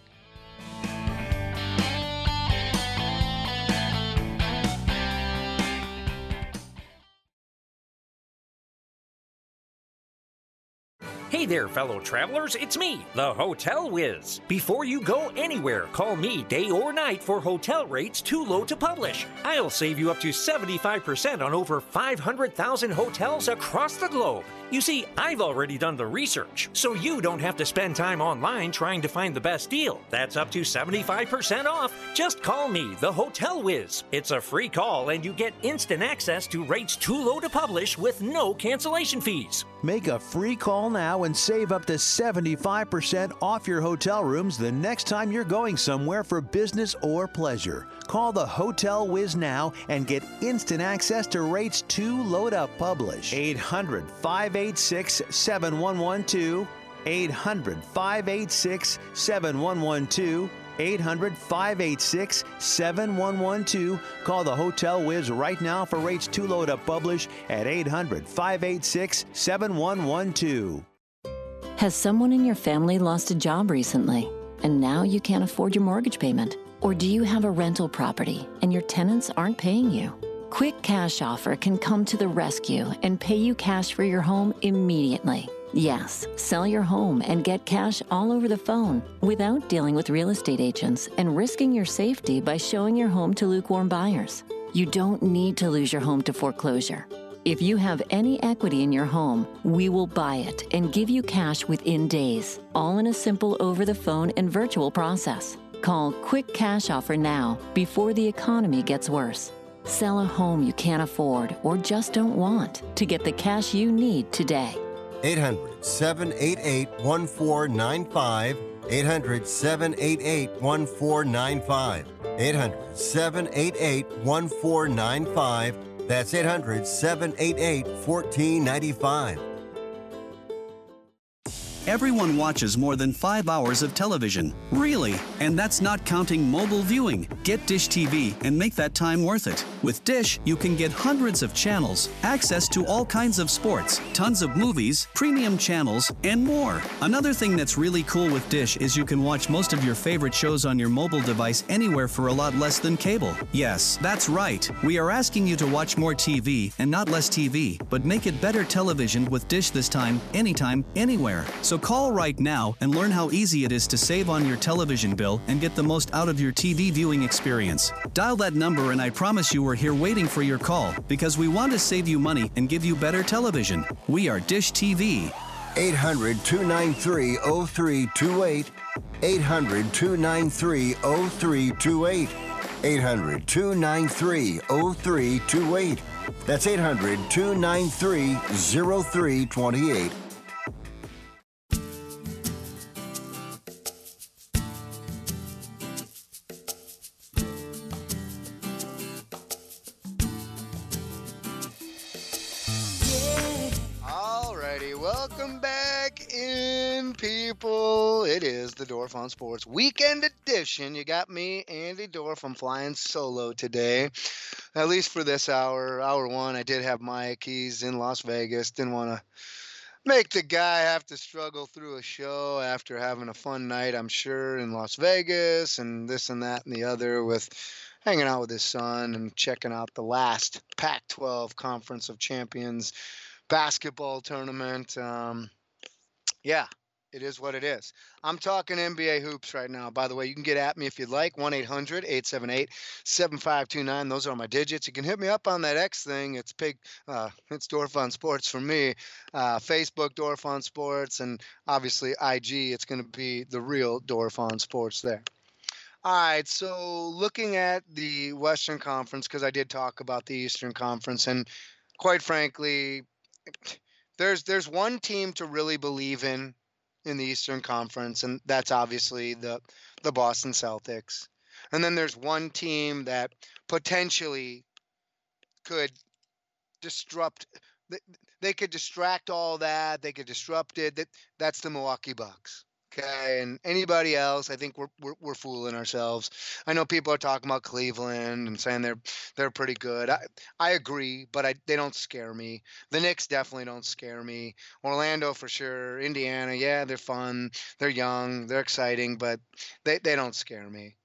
Hey there, fellow travelers, it's me, the Hotel Whiz. Before you go anywhere, call me day or night for hotel rates too low to publish. I'll save you up to seventy-five percent on over five hundred thousand hotels across the globe. You see, I've already done the research, so you don't have to spend time online trying to find the best deal. That's up to seventy-five percent off. Just call me, the Hotel Whiz. It's a free call, and you get instant access to rates too low to publish with no cancellation fees. Make a free call now and save up to seventy-five percent off your hotel rooms the next time you're going somewhere for business or pleasure. Call the Hotel Whiz now and get instant access to rates too low to publish. eight hundred, five eight six, seven one one two. eight hundred, five eight six, seven one one two. eight hundred, five eight six, seven one one two. Call the Hotel Whiz right now for rates too low to publish at eight hundred, five eight six, seven one one two. Has someone in your family lost a job recently, and now you can't afford your mortgage payment? Or do you have a rental property and your tenants aren't paying you? Quick Cash Offer can come to the rescue and pay you cash for your home immediately. Yes, sell your home and get cash all over the phone without dealing with real estate agents and risking your safety by showing your home to lukewarm buyers. You don't need to lose your home to foreclosure. If you have any equity in your home, we will buy it and give you cash within days, all in a simple over-the-phone and virtual process. Call Quick Cash Offer now before the economy gets worse. Sell a home you can't afford or just don't want to get the cash you need today. eight hundred, seven eight eight, one four nine five. eight hundred, seven eight eight, one four nine five. eight hundred, seven eight eight, one four nine five. That's eight hundred, seven eight eight, one four nine five. Everyone watches more than five hours of television. Really? And that's not counting mobile viewing. Get Dish T V and make that time worth it. With Dish, you can get hundreds of channels, access to all kinds of sports, tons of movies, premium channels, and more. Another thing that's really cool with Dish is you can watch most of your favorite shows on your mobile device anywhere for a lot less than cable. Yes, that's right. We are asking you to watch more T V and not less T V, but make it better television with Dish this time, anytime, anywhere. So call right now and learn how easy it is to save on your television bill and get the most out of your T V viewing experience. Dial that number and I promise you we're here waiting for your call because we want to save you money and give you better television. We are Dish T V. eight hundred, two nine three, oh three two eight. eight hundred, two nine three, oh three two eight. eight hundred, two nine three, oh three two eight. That's eight hundred, two nine three, oh three two eight. Welcome back in, people. It is the Dorf on Sports Weekend Edition. You got me, Andy Dorf. I'm flying solo today, at least for this hour. Hour one, I did have Mike. He's in Las Vegas. Didn't want to make the guy have to struggle through a show after having a fun night, I'm sure, in Las Vegas and this and that and the other with hanging out with his son and checking out the last Pac twelve Conference of Champions basketball tournament. Um, yeah, it is what it is. I'm talking N B A hoops right now. By the way, you can get at me if you'd like. one eight hundred, eight seven eight, seven five two nine. Those are my digits. You can hit me up on that X thing. It's big. Uh, it's Dorf on Sports for me. Uh, Facebook, Dorf on Sports. And obviously I G, it's going to be the real Dorf on Sports there. All right, so looking at the Western Conference, because I did talk about the Eastern Conference, and quite frankly, There's there's one team to really believe in in the Eastern Conference, and that's obviously the the Boston Celtics. And then there's one team that potentially could disrupt. They could distract all that. They could disrupt it. That that's the Milwaukee Bucks. Okay, and anybody else, I think we're, we're we're fooling ourselves. I know people are talking about Cleveland and saying they're they're pretty good. I I agree, but I they don't scare me. The Knicks definitely don't scare me. Orlando for sure. Indiana, yeah, they're fun. They're young. They're exciting, but they they don't scare me.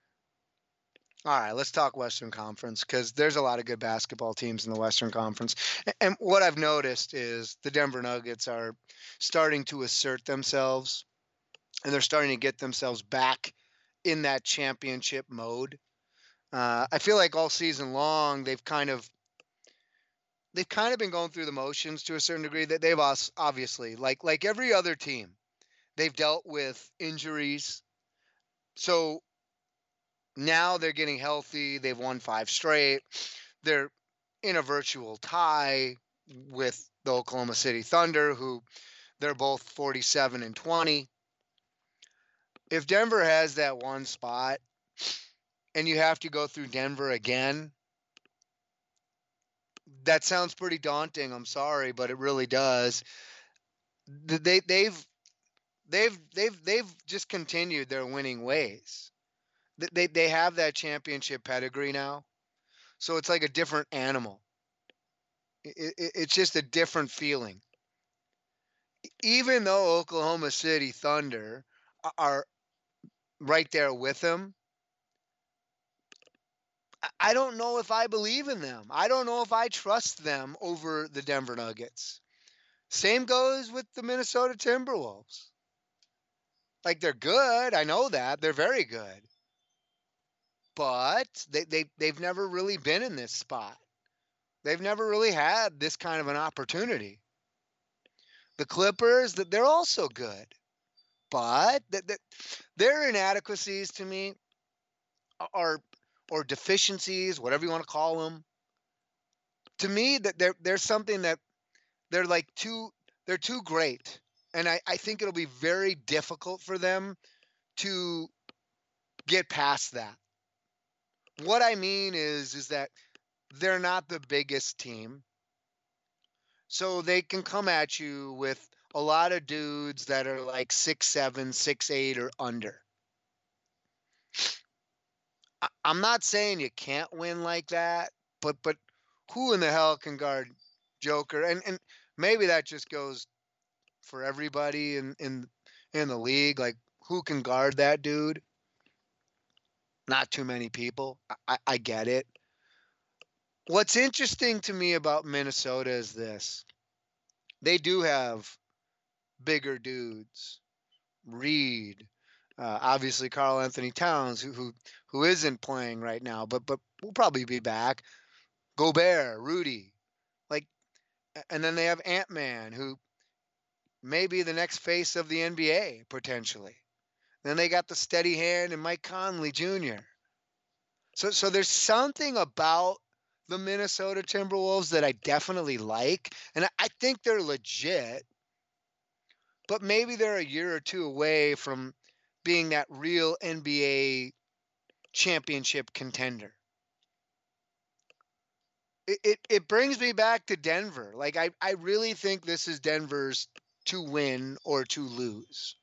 All right, let's talk Western Conference because there's a lot of good basketball teams in the Western Conference. And what I've noticed is the Denver Nuggets are starting to assert themselves. And they're starting to get themselves back in that championship mode. Uh, I feel like all season long they've kind of they've kind of been going through the motions to a certain degree. That they've obviously, like like every other team, they've dealt with injuries. So now they're getting healthy. They've won five straight. They're in a virtual tie with the Oklahoma City Thunder, who they're both forty-seven and twenty. If Denver has that one spot and you have to go through Denver again, that sounds pretty daunting. I'm sorry, but it really does. They they've they've they've they've just continued their winning ways. They they have that championship pedigree now. So it's like a different animal. It, it, it's just a different feeling. Even though Oklahoma City Thunder are right there with them, I don't know if I believe in them. I don't know if I trust them over the Denver Nuggets. Same goes with the Minnesota Timberwolves. Like, they're good. I know that. They're very good. But they, they, they've never really been in this spot. They've never really had this kind of an opportunity. The Clippers, they're also good. But their inadequacies to me are, or deficiencies, whatever you want to call them, to me that there there's something that they're like too they're too great, and I, I think it'll be very difficult for them to get past that. What I mean is is that they're not the biggest team, so they can come at you with a lot of dudes that are like six seven, six eight, or under. I, I'm not saying you can't win like that, but but who in the hell can guard Joker? And and maybe that just goes for everybody in in in the league. Like, who can guard that dude? Not too many people. I, I get it. What's interesting to me about Minnesota is this. They do have bigger dudes. Reed, uh, obviously Karl Anthony Towns, who, who who isn't playing right now, but but will probably be back. Gobert, Rudy, like, and then they have Ant-Man, who may be the next face of the N B A potentially. Then they got the steady hand and Mike Conley Junior So so there's something about the Minnesota Timberwolves that I definitely like, and I, I think they're legit. But maybe they're a year or two away from being that real N B A championship contender. It, it, it brings me back to Denver. Like, I, I really think this is Denver's to win or to lose.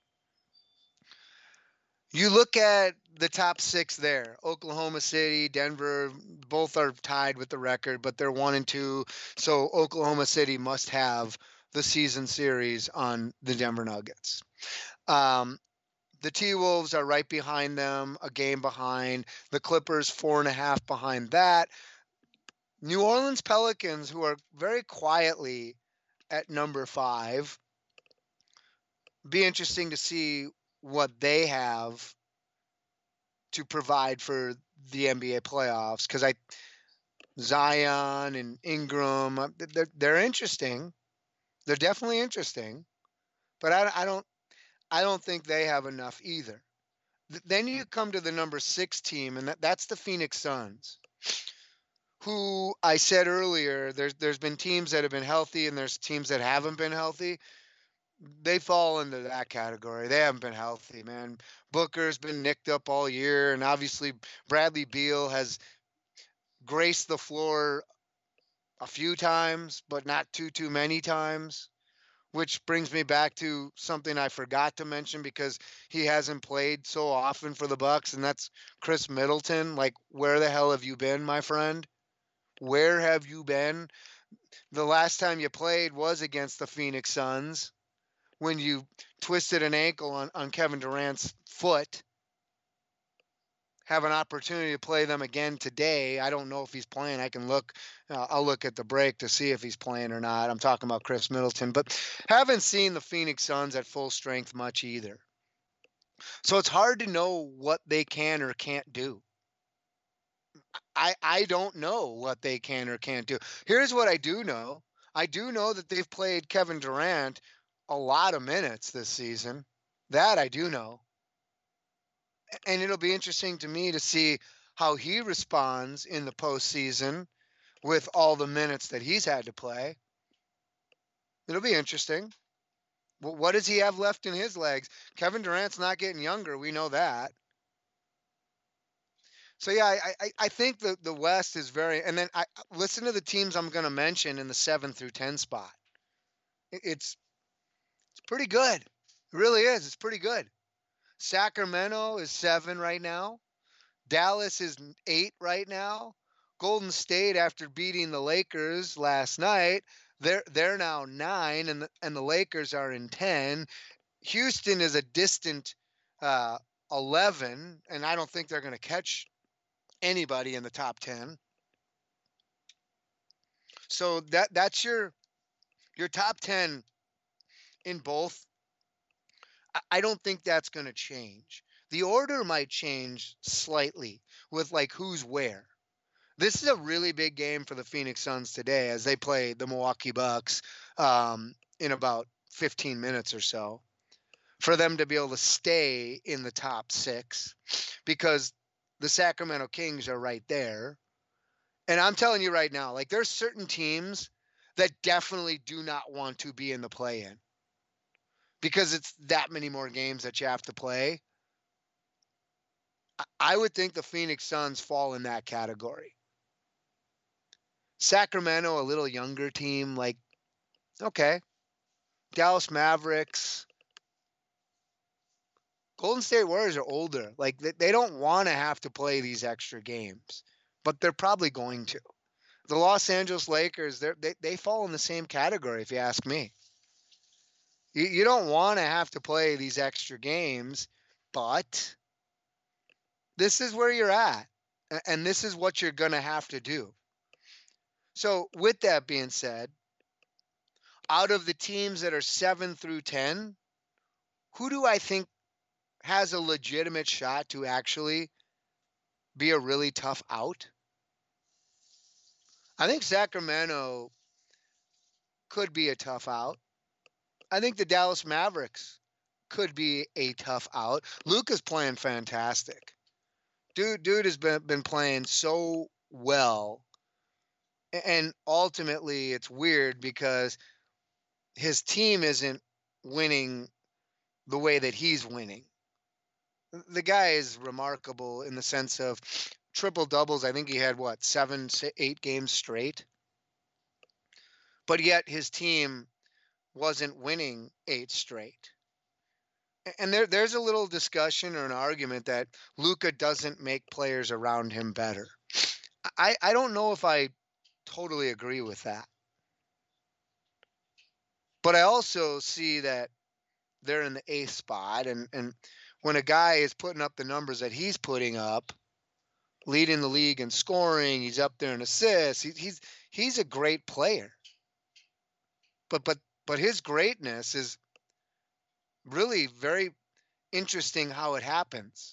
You look at the top six there, Oklahoma City, Denver, both are tied with the record, but they're one and two. So Oklahoma City must have the season series on the Denver Nuggets. Um, the T-Wolves are right behind them, a game behind. The Clippers, four and a half behind that. New Orleans Pelicans, who are very quietly at number five. Be interesting to see what they have to provide for the N B A playoffs, because I Zion and Ingram, they're, they're interesting. They're definitely interesting, but I, I don't I don't think they have enough either. Then you come to the number six team, and that, that's the Phoenix Suns, who I said earlier, there's there's been teams that have been healthy and there's teams that haven't been healthy. They fall into that category. They haven't been healthy, man. Booker's been nicked up all year, and obviously Bradley Beal has graced the floor a few times, but not too, too many times, which brings me back to something I forgot to mention because he hasn't played so often for the Bucks, and that's Chris Middleton. Like, where the hell have you been, my friend? Where have you been? The last time you played was against the Phoenix Suns, when you twisted an ankle on, on Kevin Durant's foot. Have an opportunity to play them again today. I don't know if he's playing. I can look. Uh, I'll look at the break to see if he's playing or not. I'm talking about Chris Middleton, but haven't seen the Phoenix Suns at full strength much either. So it's hard to know what they can or can't do. I I don't know what they can or can't do. Here's what I do know. I do know that they've played Kevin Durant a lot of minutes this season. That I do know. And it'll be interesting to me to see how he responds in the postseason with all the minutes that he's had to play. It'll be interesting. Well, what does he have left in his legs? Kevin Durant's not getting younger. We know that. So, yeah, I, I, I think the, the West is very – and then I listen to the teams I'm going to mention in the seven through ten spot. It's It's pretty good. It really is. It's pretty good. Sacramento is seven right now. Dallas is eight right now. Golden State, after beating the Lakers last night, they're they're now nine, and the, and the Lakers are in ten. Houston is a distant uh, eleven, and I don't think they're going to catch anybody in the top ten. So that that's your your top ten in both. I don't think that's going to change. The order might change slightly with like who's where. This is a really big game for the Phoenix Suns today as they play the Milwaukee Bucks um, in about fifteen minutes or so, for them to be able to stay in the top six, because the Sacramento Kings are right there. And I'm telling you right now, like, there's certain teams that definitely do not want to be in the play-in, because it's that many more games that you have to play. I would think the Phoenix Suns fall in that category. Sacramento, a little younger team, like, okay, Dallas Mavericks, Golden State Warriors are older. Like, they, they don't want to have to play these extra games, but they're probably going to. The Los Angeles Lakers, they they fall in the same category, if you ask me. You, you don't want to have to play these extra games, but this is where you're at, and this is what you're going to have to do. So with that being said, out of the teams that are seven through ten, who do I think has a legitimate shot to actually be a really tough out? I think Sacramento could be a tough out. I think the Dallas Mavericks could be a tough out. Luka's playing fantastic. Dude, dude has been, been playing so well. And ultimately, it's weird because his team isn't winning the way that he's winning. The guy is remarkable in the sense of triple doubles. I think he had, what, seven, eight games straight? But yet his team wasn't winning eight straight. And there, there's a little discussion or an argument that Luka doesn't make players around him better. I, I don't know if I totally agree with that. But I also see that they're in the eighth spot. And, and when a guy is putting up the numbers that he's putting up, leading the league in scoring, he's up there in assists, he, he's he's a great player. But but but his greatness is really very interesting how it happens.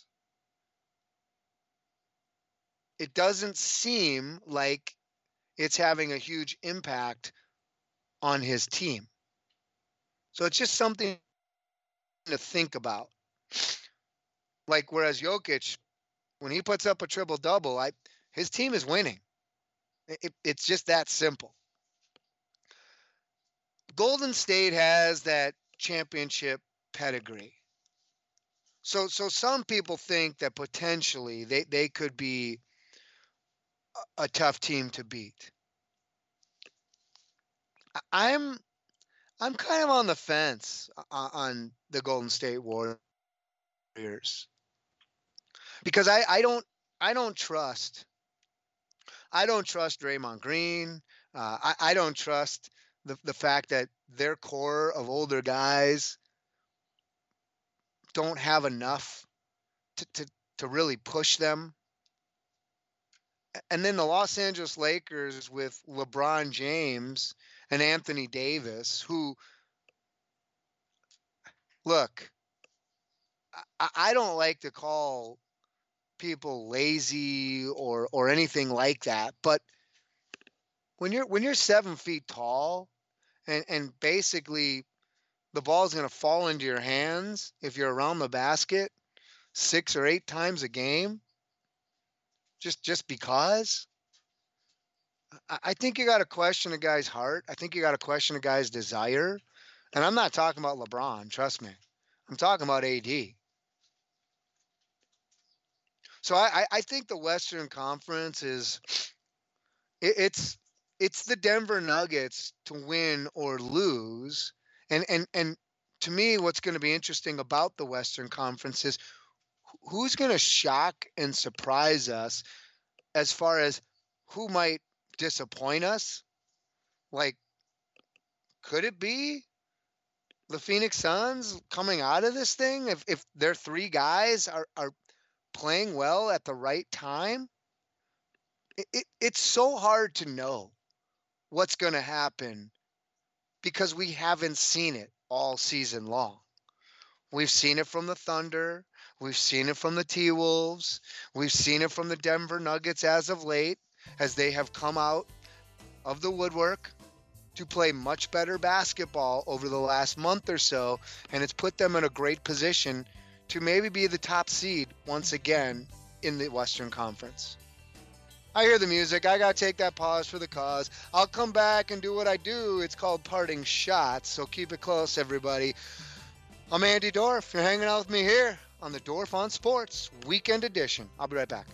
It doesn't seem like it's having a huge impact on his team. So it's just something to think about. Like, whereas Jokic, when he puts up a triple-double, I, his team is winning. It, it's just that simple. Golden State has that championship pedigree. So so some people think that potentially they, they could be a, a tough team to beat. I'm I'm kind of on the fence on, on the Golden State Warriors. Because I, I don't I don't trust I don't trust Draymond Green. Uh, I, I don't trust the the fact that their core of older guys don't have enough to, to, to really push them. And then the Los Angeles Lakers with LeBron James and Anthony Davis, who, look, I, I don't like to call people lazy or or anything like that, but when you're when you're seven feet tall and and basically the ball's going to fall into your hands if you're around the basket six or eight times a game, just just because, I, I think you got to question a guy's heart. I think you got to question a guy's desire. And I'm not talking about LeBron, trust me. I'm talking about A D. So I, I think the Western Conference is it, it's it's the Denver Nuggets to win or lose. And and and to me, what's going to be interesting about the Western Conference is who's going to shock and surprise us as far as who might disappoint us. Like, could it be the Phoenix Suns coming out of this thing if if their three guys are are playing well at the right time? It, it, it's so hard to know what's going to happen because we haven't seen it all season long. We've seen it from the Thunder. We've seen it from the T-Wolves. We've seen it from the Denver Nuggets as of late, as they have come out of the woodwork to play much better basketball over the last month or so, and it's put them in a great position to maybe be the top seed once again in the Western Conference. I hear the music. I got to take that pause for the cause. I'll come back and do what I do. It's called Parting Shots, so keep it close, everybody. I'm Andy Dorff. You're hanging out with me here on the Dorff on Sports Weekend Edition. I'll be right back.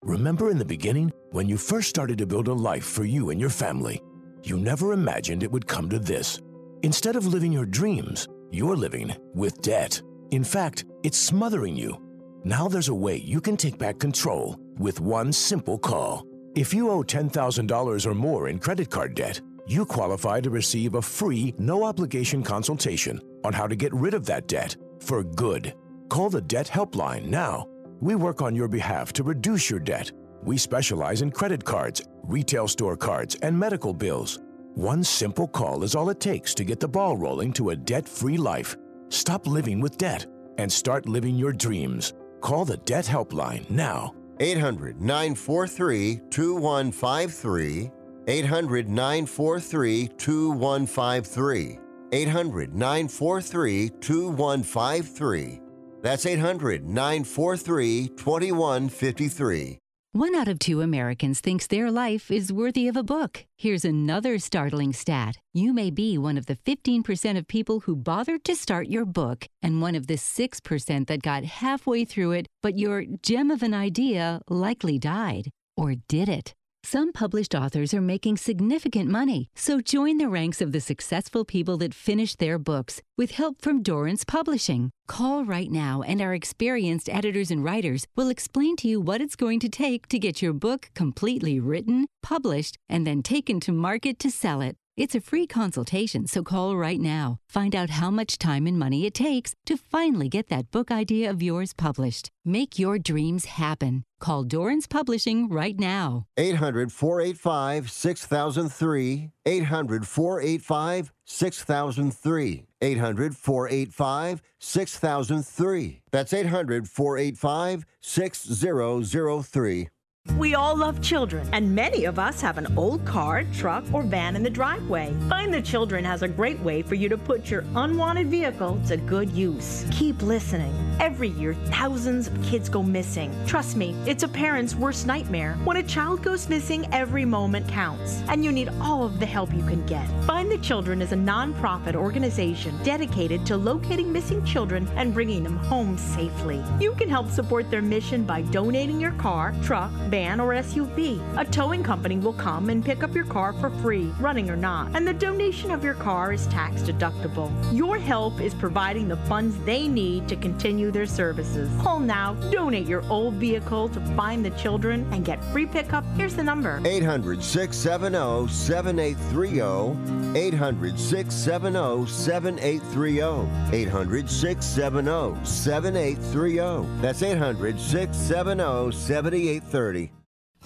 Remember in the beginning, when you first started to build a life for you and your family, you never imagined it would come to this. Instead of living your dreams, you're living with debt. In fact, it's smothering you. Now there's a way you can take back control with one simple call. If you owe ten thousand dollars or more in credit card debt, you qualify to receive a free, no-obligation consultation on how to get rid of that debt for good. Call the Debt Helpline now. We work on your behalf to reduce your debt. We specialize in credit cards, retail store cards, and medical bills. One simple call is all it takes to get the ball rolling to a debt-free life. Stop living with debt and start living your dreams. Call the Debt Helpline now. eight hundred, nine four three, two one five three. eight hundred, nine four three, two one five three. eight hundred, nine four three, two one five three. That's eight hundred, nine four three, two one five three. One out of two Americans thinks their life is worthy of a book. Here's another startling stat. You may be one of the fifteen percent of people who bothered to start your book and one of the six percent that got halfway through it, but your gem of an idea likely died. Or did it? Some published authors are making significant money, so join the ranks of the successful people that finish their books with help from Dorrance Publishing. Call right now and our experienced editors and writers will explain to you what it's going to take to get your book completely written, published, and then taken to market to sell it. It's a free consultation, so call right now. Find out how much time and money it takes to finally get that book idea of yours published. Make your dreams happen. Call Dorrance Publishing right now. eight hundred, four eight five, six thousand three. eight hundred, four eight five, six thousand three. eight hundred, four eight five, six thousand three. That's eight hundred, four eight five, six thousand three. We all love children, and many of us have an old car, truck, or van in the driveway. Find the Children has a great way for you to put your unwanted vehicle to good use. Keep listening. Every year, thousands of kids go missing. Trust me, it's a parent's worst nightmare. When a child goes missing, every moment counts, and you need all of the help you can get. Find the Children is a nonprofit organization dedicated to locating missing children and bringing them home safely. You can help support their mission by donating your car, truck, van, or S U V. A towing company will come and pick up your car for free, running or not, and the donation of your car is tax deductible. Your help is providing the funds they need to continue their services. Call now, donate your old vehicle to Find the Children, and get free pickup. Here's the number. eight hundred, six seven zero, seven eight three zero. eight hundred, six seven zero, seven eight three zero. eight hundred, six seven zero, seven eight three zero. That's eight hundred, six seven zero, seven eight three zero.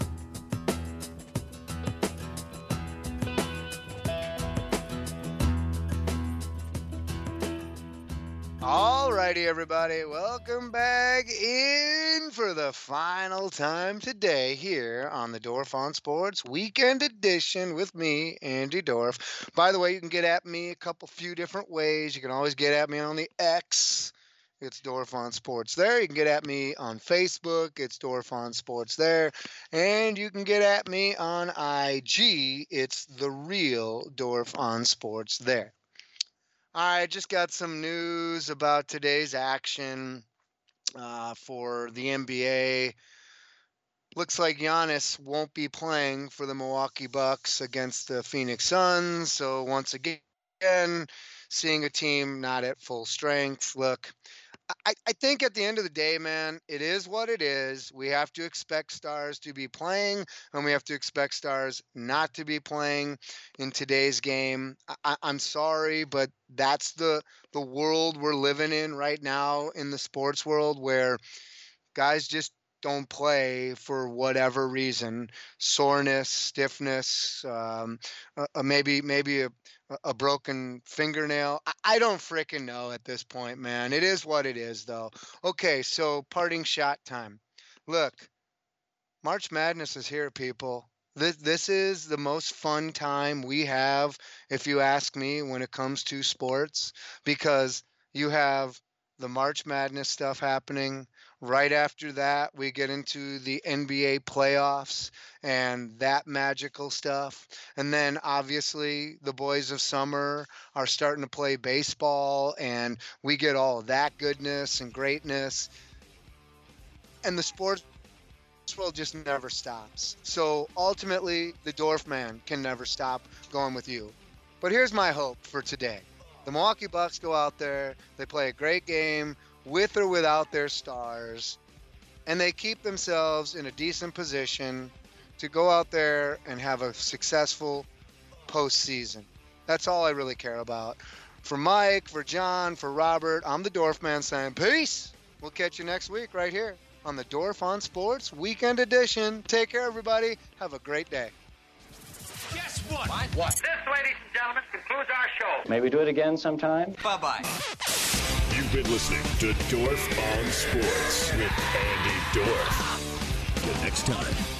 Alrighty, everybody, welcome back in for the final time today here on the Dorf on Sports Weekend Edition with me, Andy Dorf. By the way, you can get at me a couple few different ways. You can always get at me on the X. It's Dorf on Sports there. You can get at me on Facebook. It's Dorf on Sports there. And you can get at me on I G. It's The Real Dorf on Sports there. I just got some news about today's action uh, for the N B A. Looks like Giannis won't be playing for the Milwaukee Bucks against the Phoenix Suns. So once again, seeing a team not at full strength. Look, I, I think at the end of the day, man, it is what it is. We have to expect stars to be playing, and we have to expect stars not to be playing in today's game. I, I'm sorry, but that's the the world we're living in right now in the sports world, where guys just don't play for whatever reason, soreness, stiffness, um, uh, maybe maybe a a broken fingernail. I don't freaking know at this point, man. It is what it is, though. Okay, so parting shot time. Look, March Madness is here, people. This, this is the most fun time we have, if you ask me, when it comes to sports, because you have the March Madness stuff happening. Right after that, we get into the N B A playoffs and that magical stuff. And then, obviously, the boys of summer are starting to play baseball, and we get all of that goodness and greatness. And the sports world just never stops. So ultimately, the Dwarf Man can never stop going with you. But here's my hope for today. The Milwaukee Bucks go out there, they play a great game with or without their stars, and they keep themselves in a decent position to go out there and have a successful postseason. That's all I really care about. For Mike, for John, for Robert, I'm the Dwarf Man saying peace. We'll catch you next week right here on the Dwarf on Sports Weekend Edition. Take care, everybody. Have a great day. Guess what? What? What? This, ladies and gentlemen, concludes our show. Maybe do it again sometime. Bye-bye. You've been listening to Dwarf on Sports with Andy Dwarf. Till next time.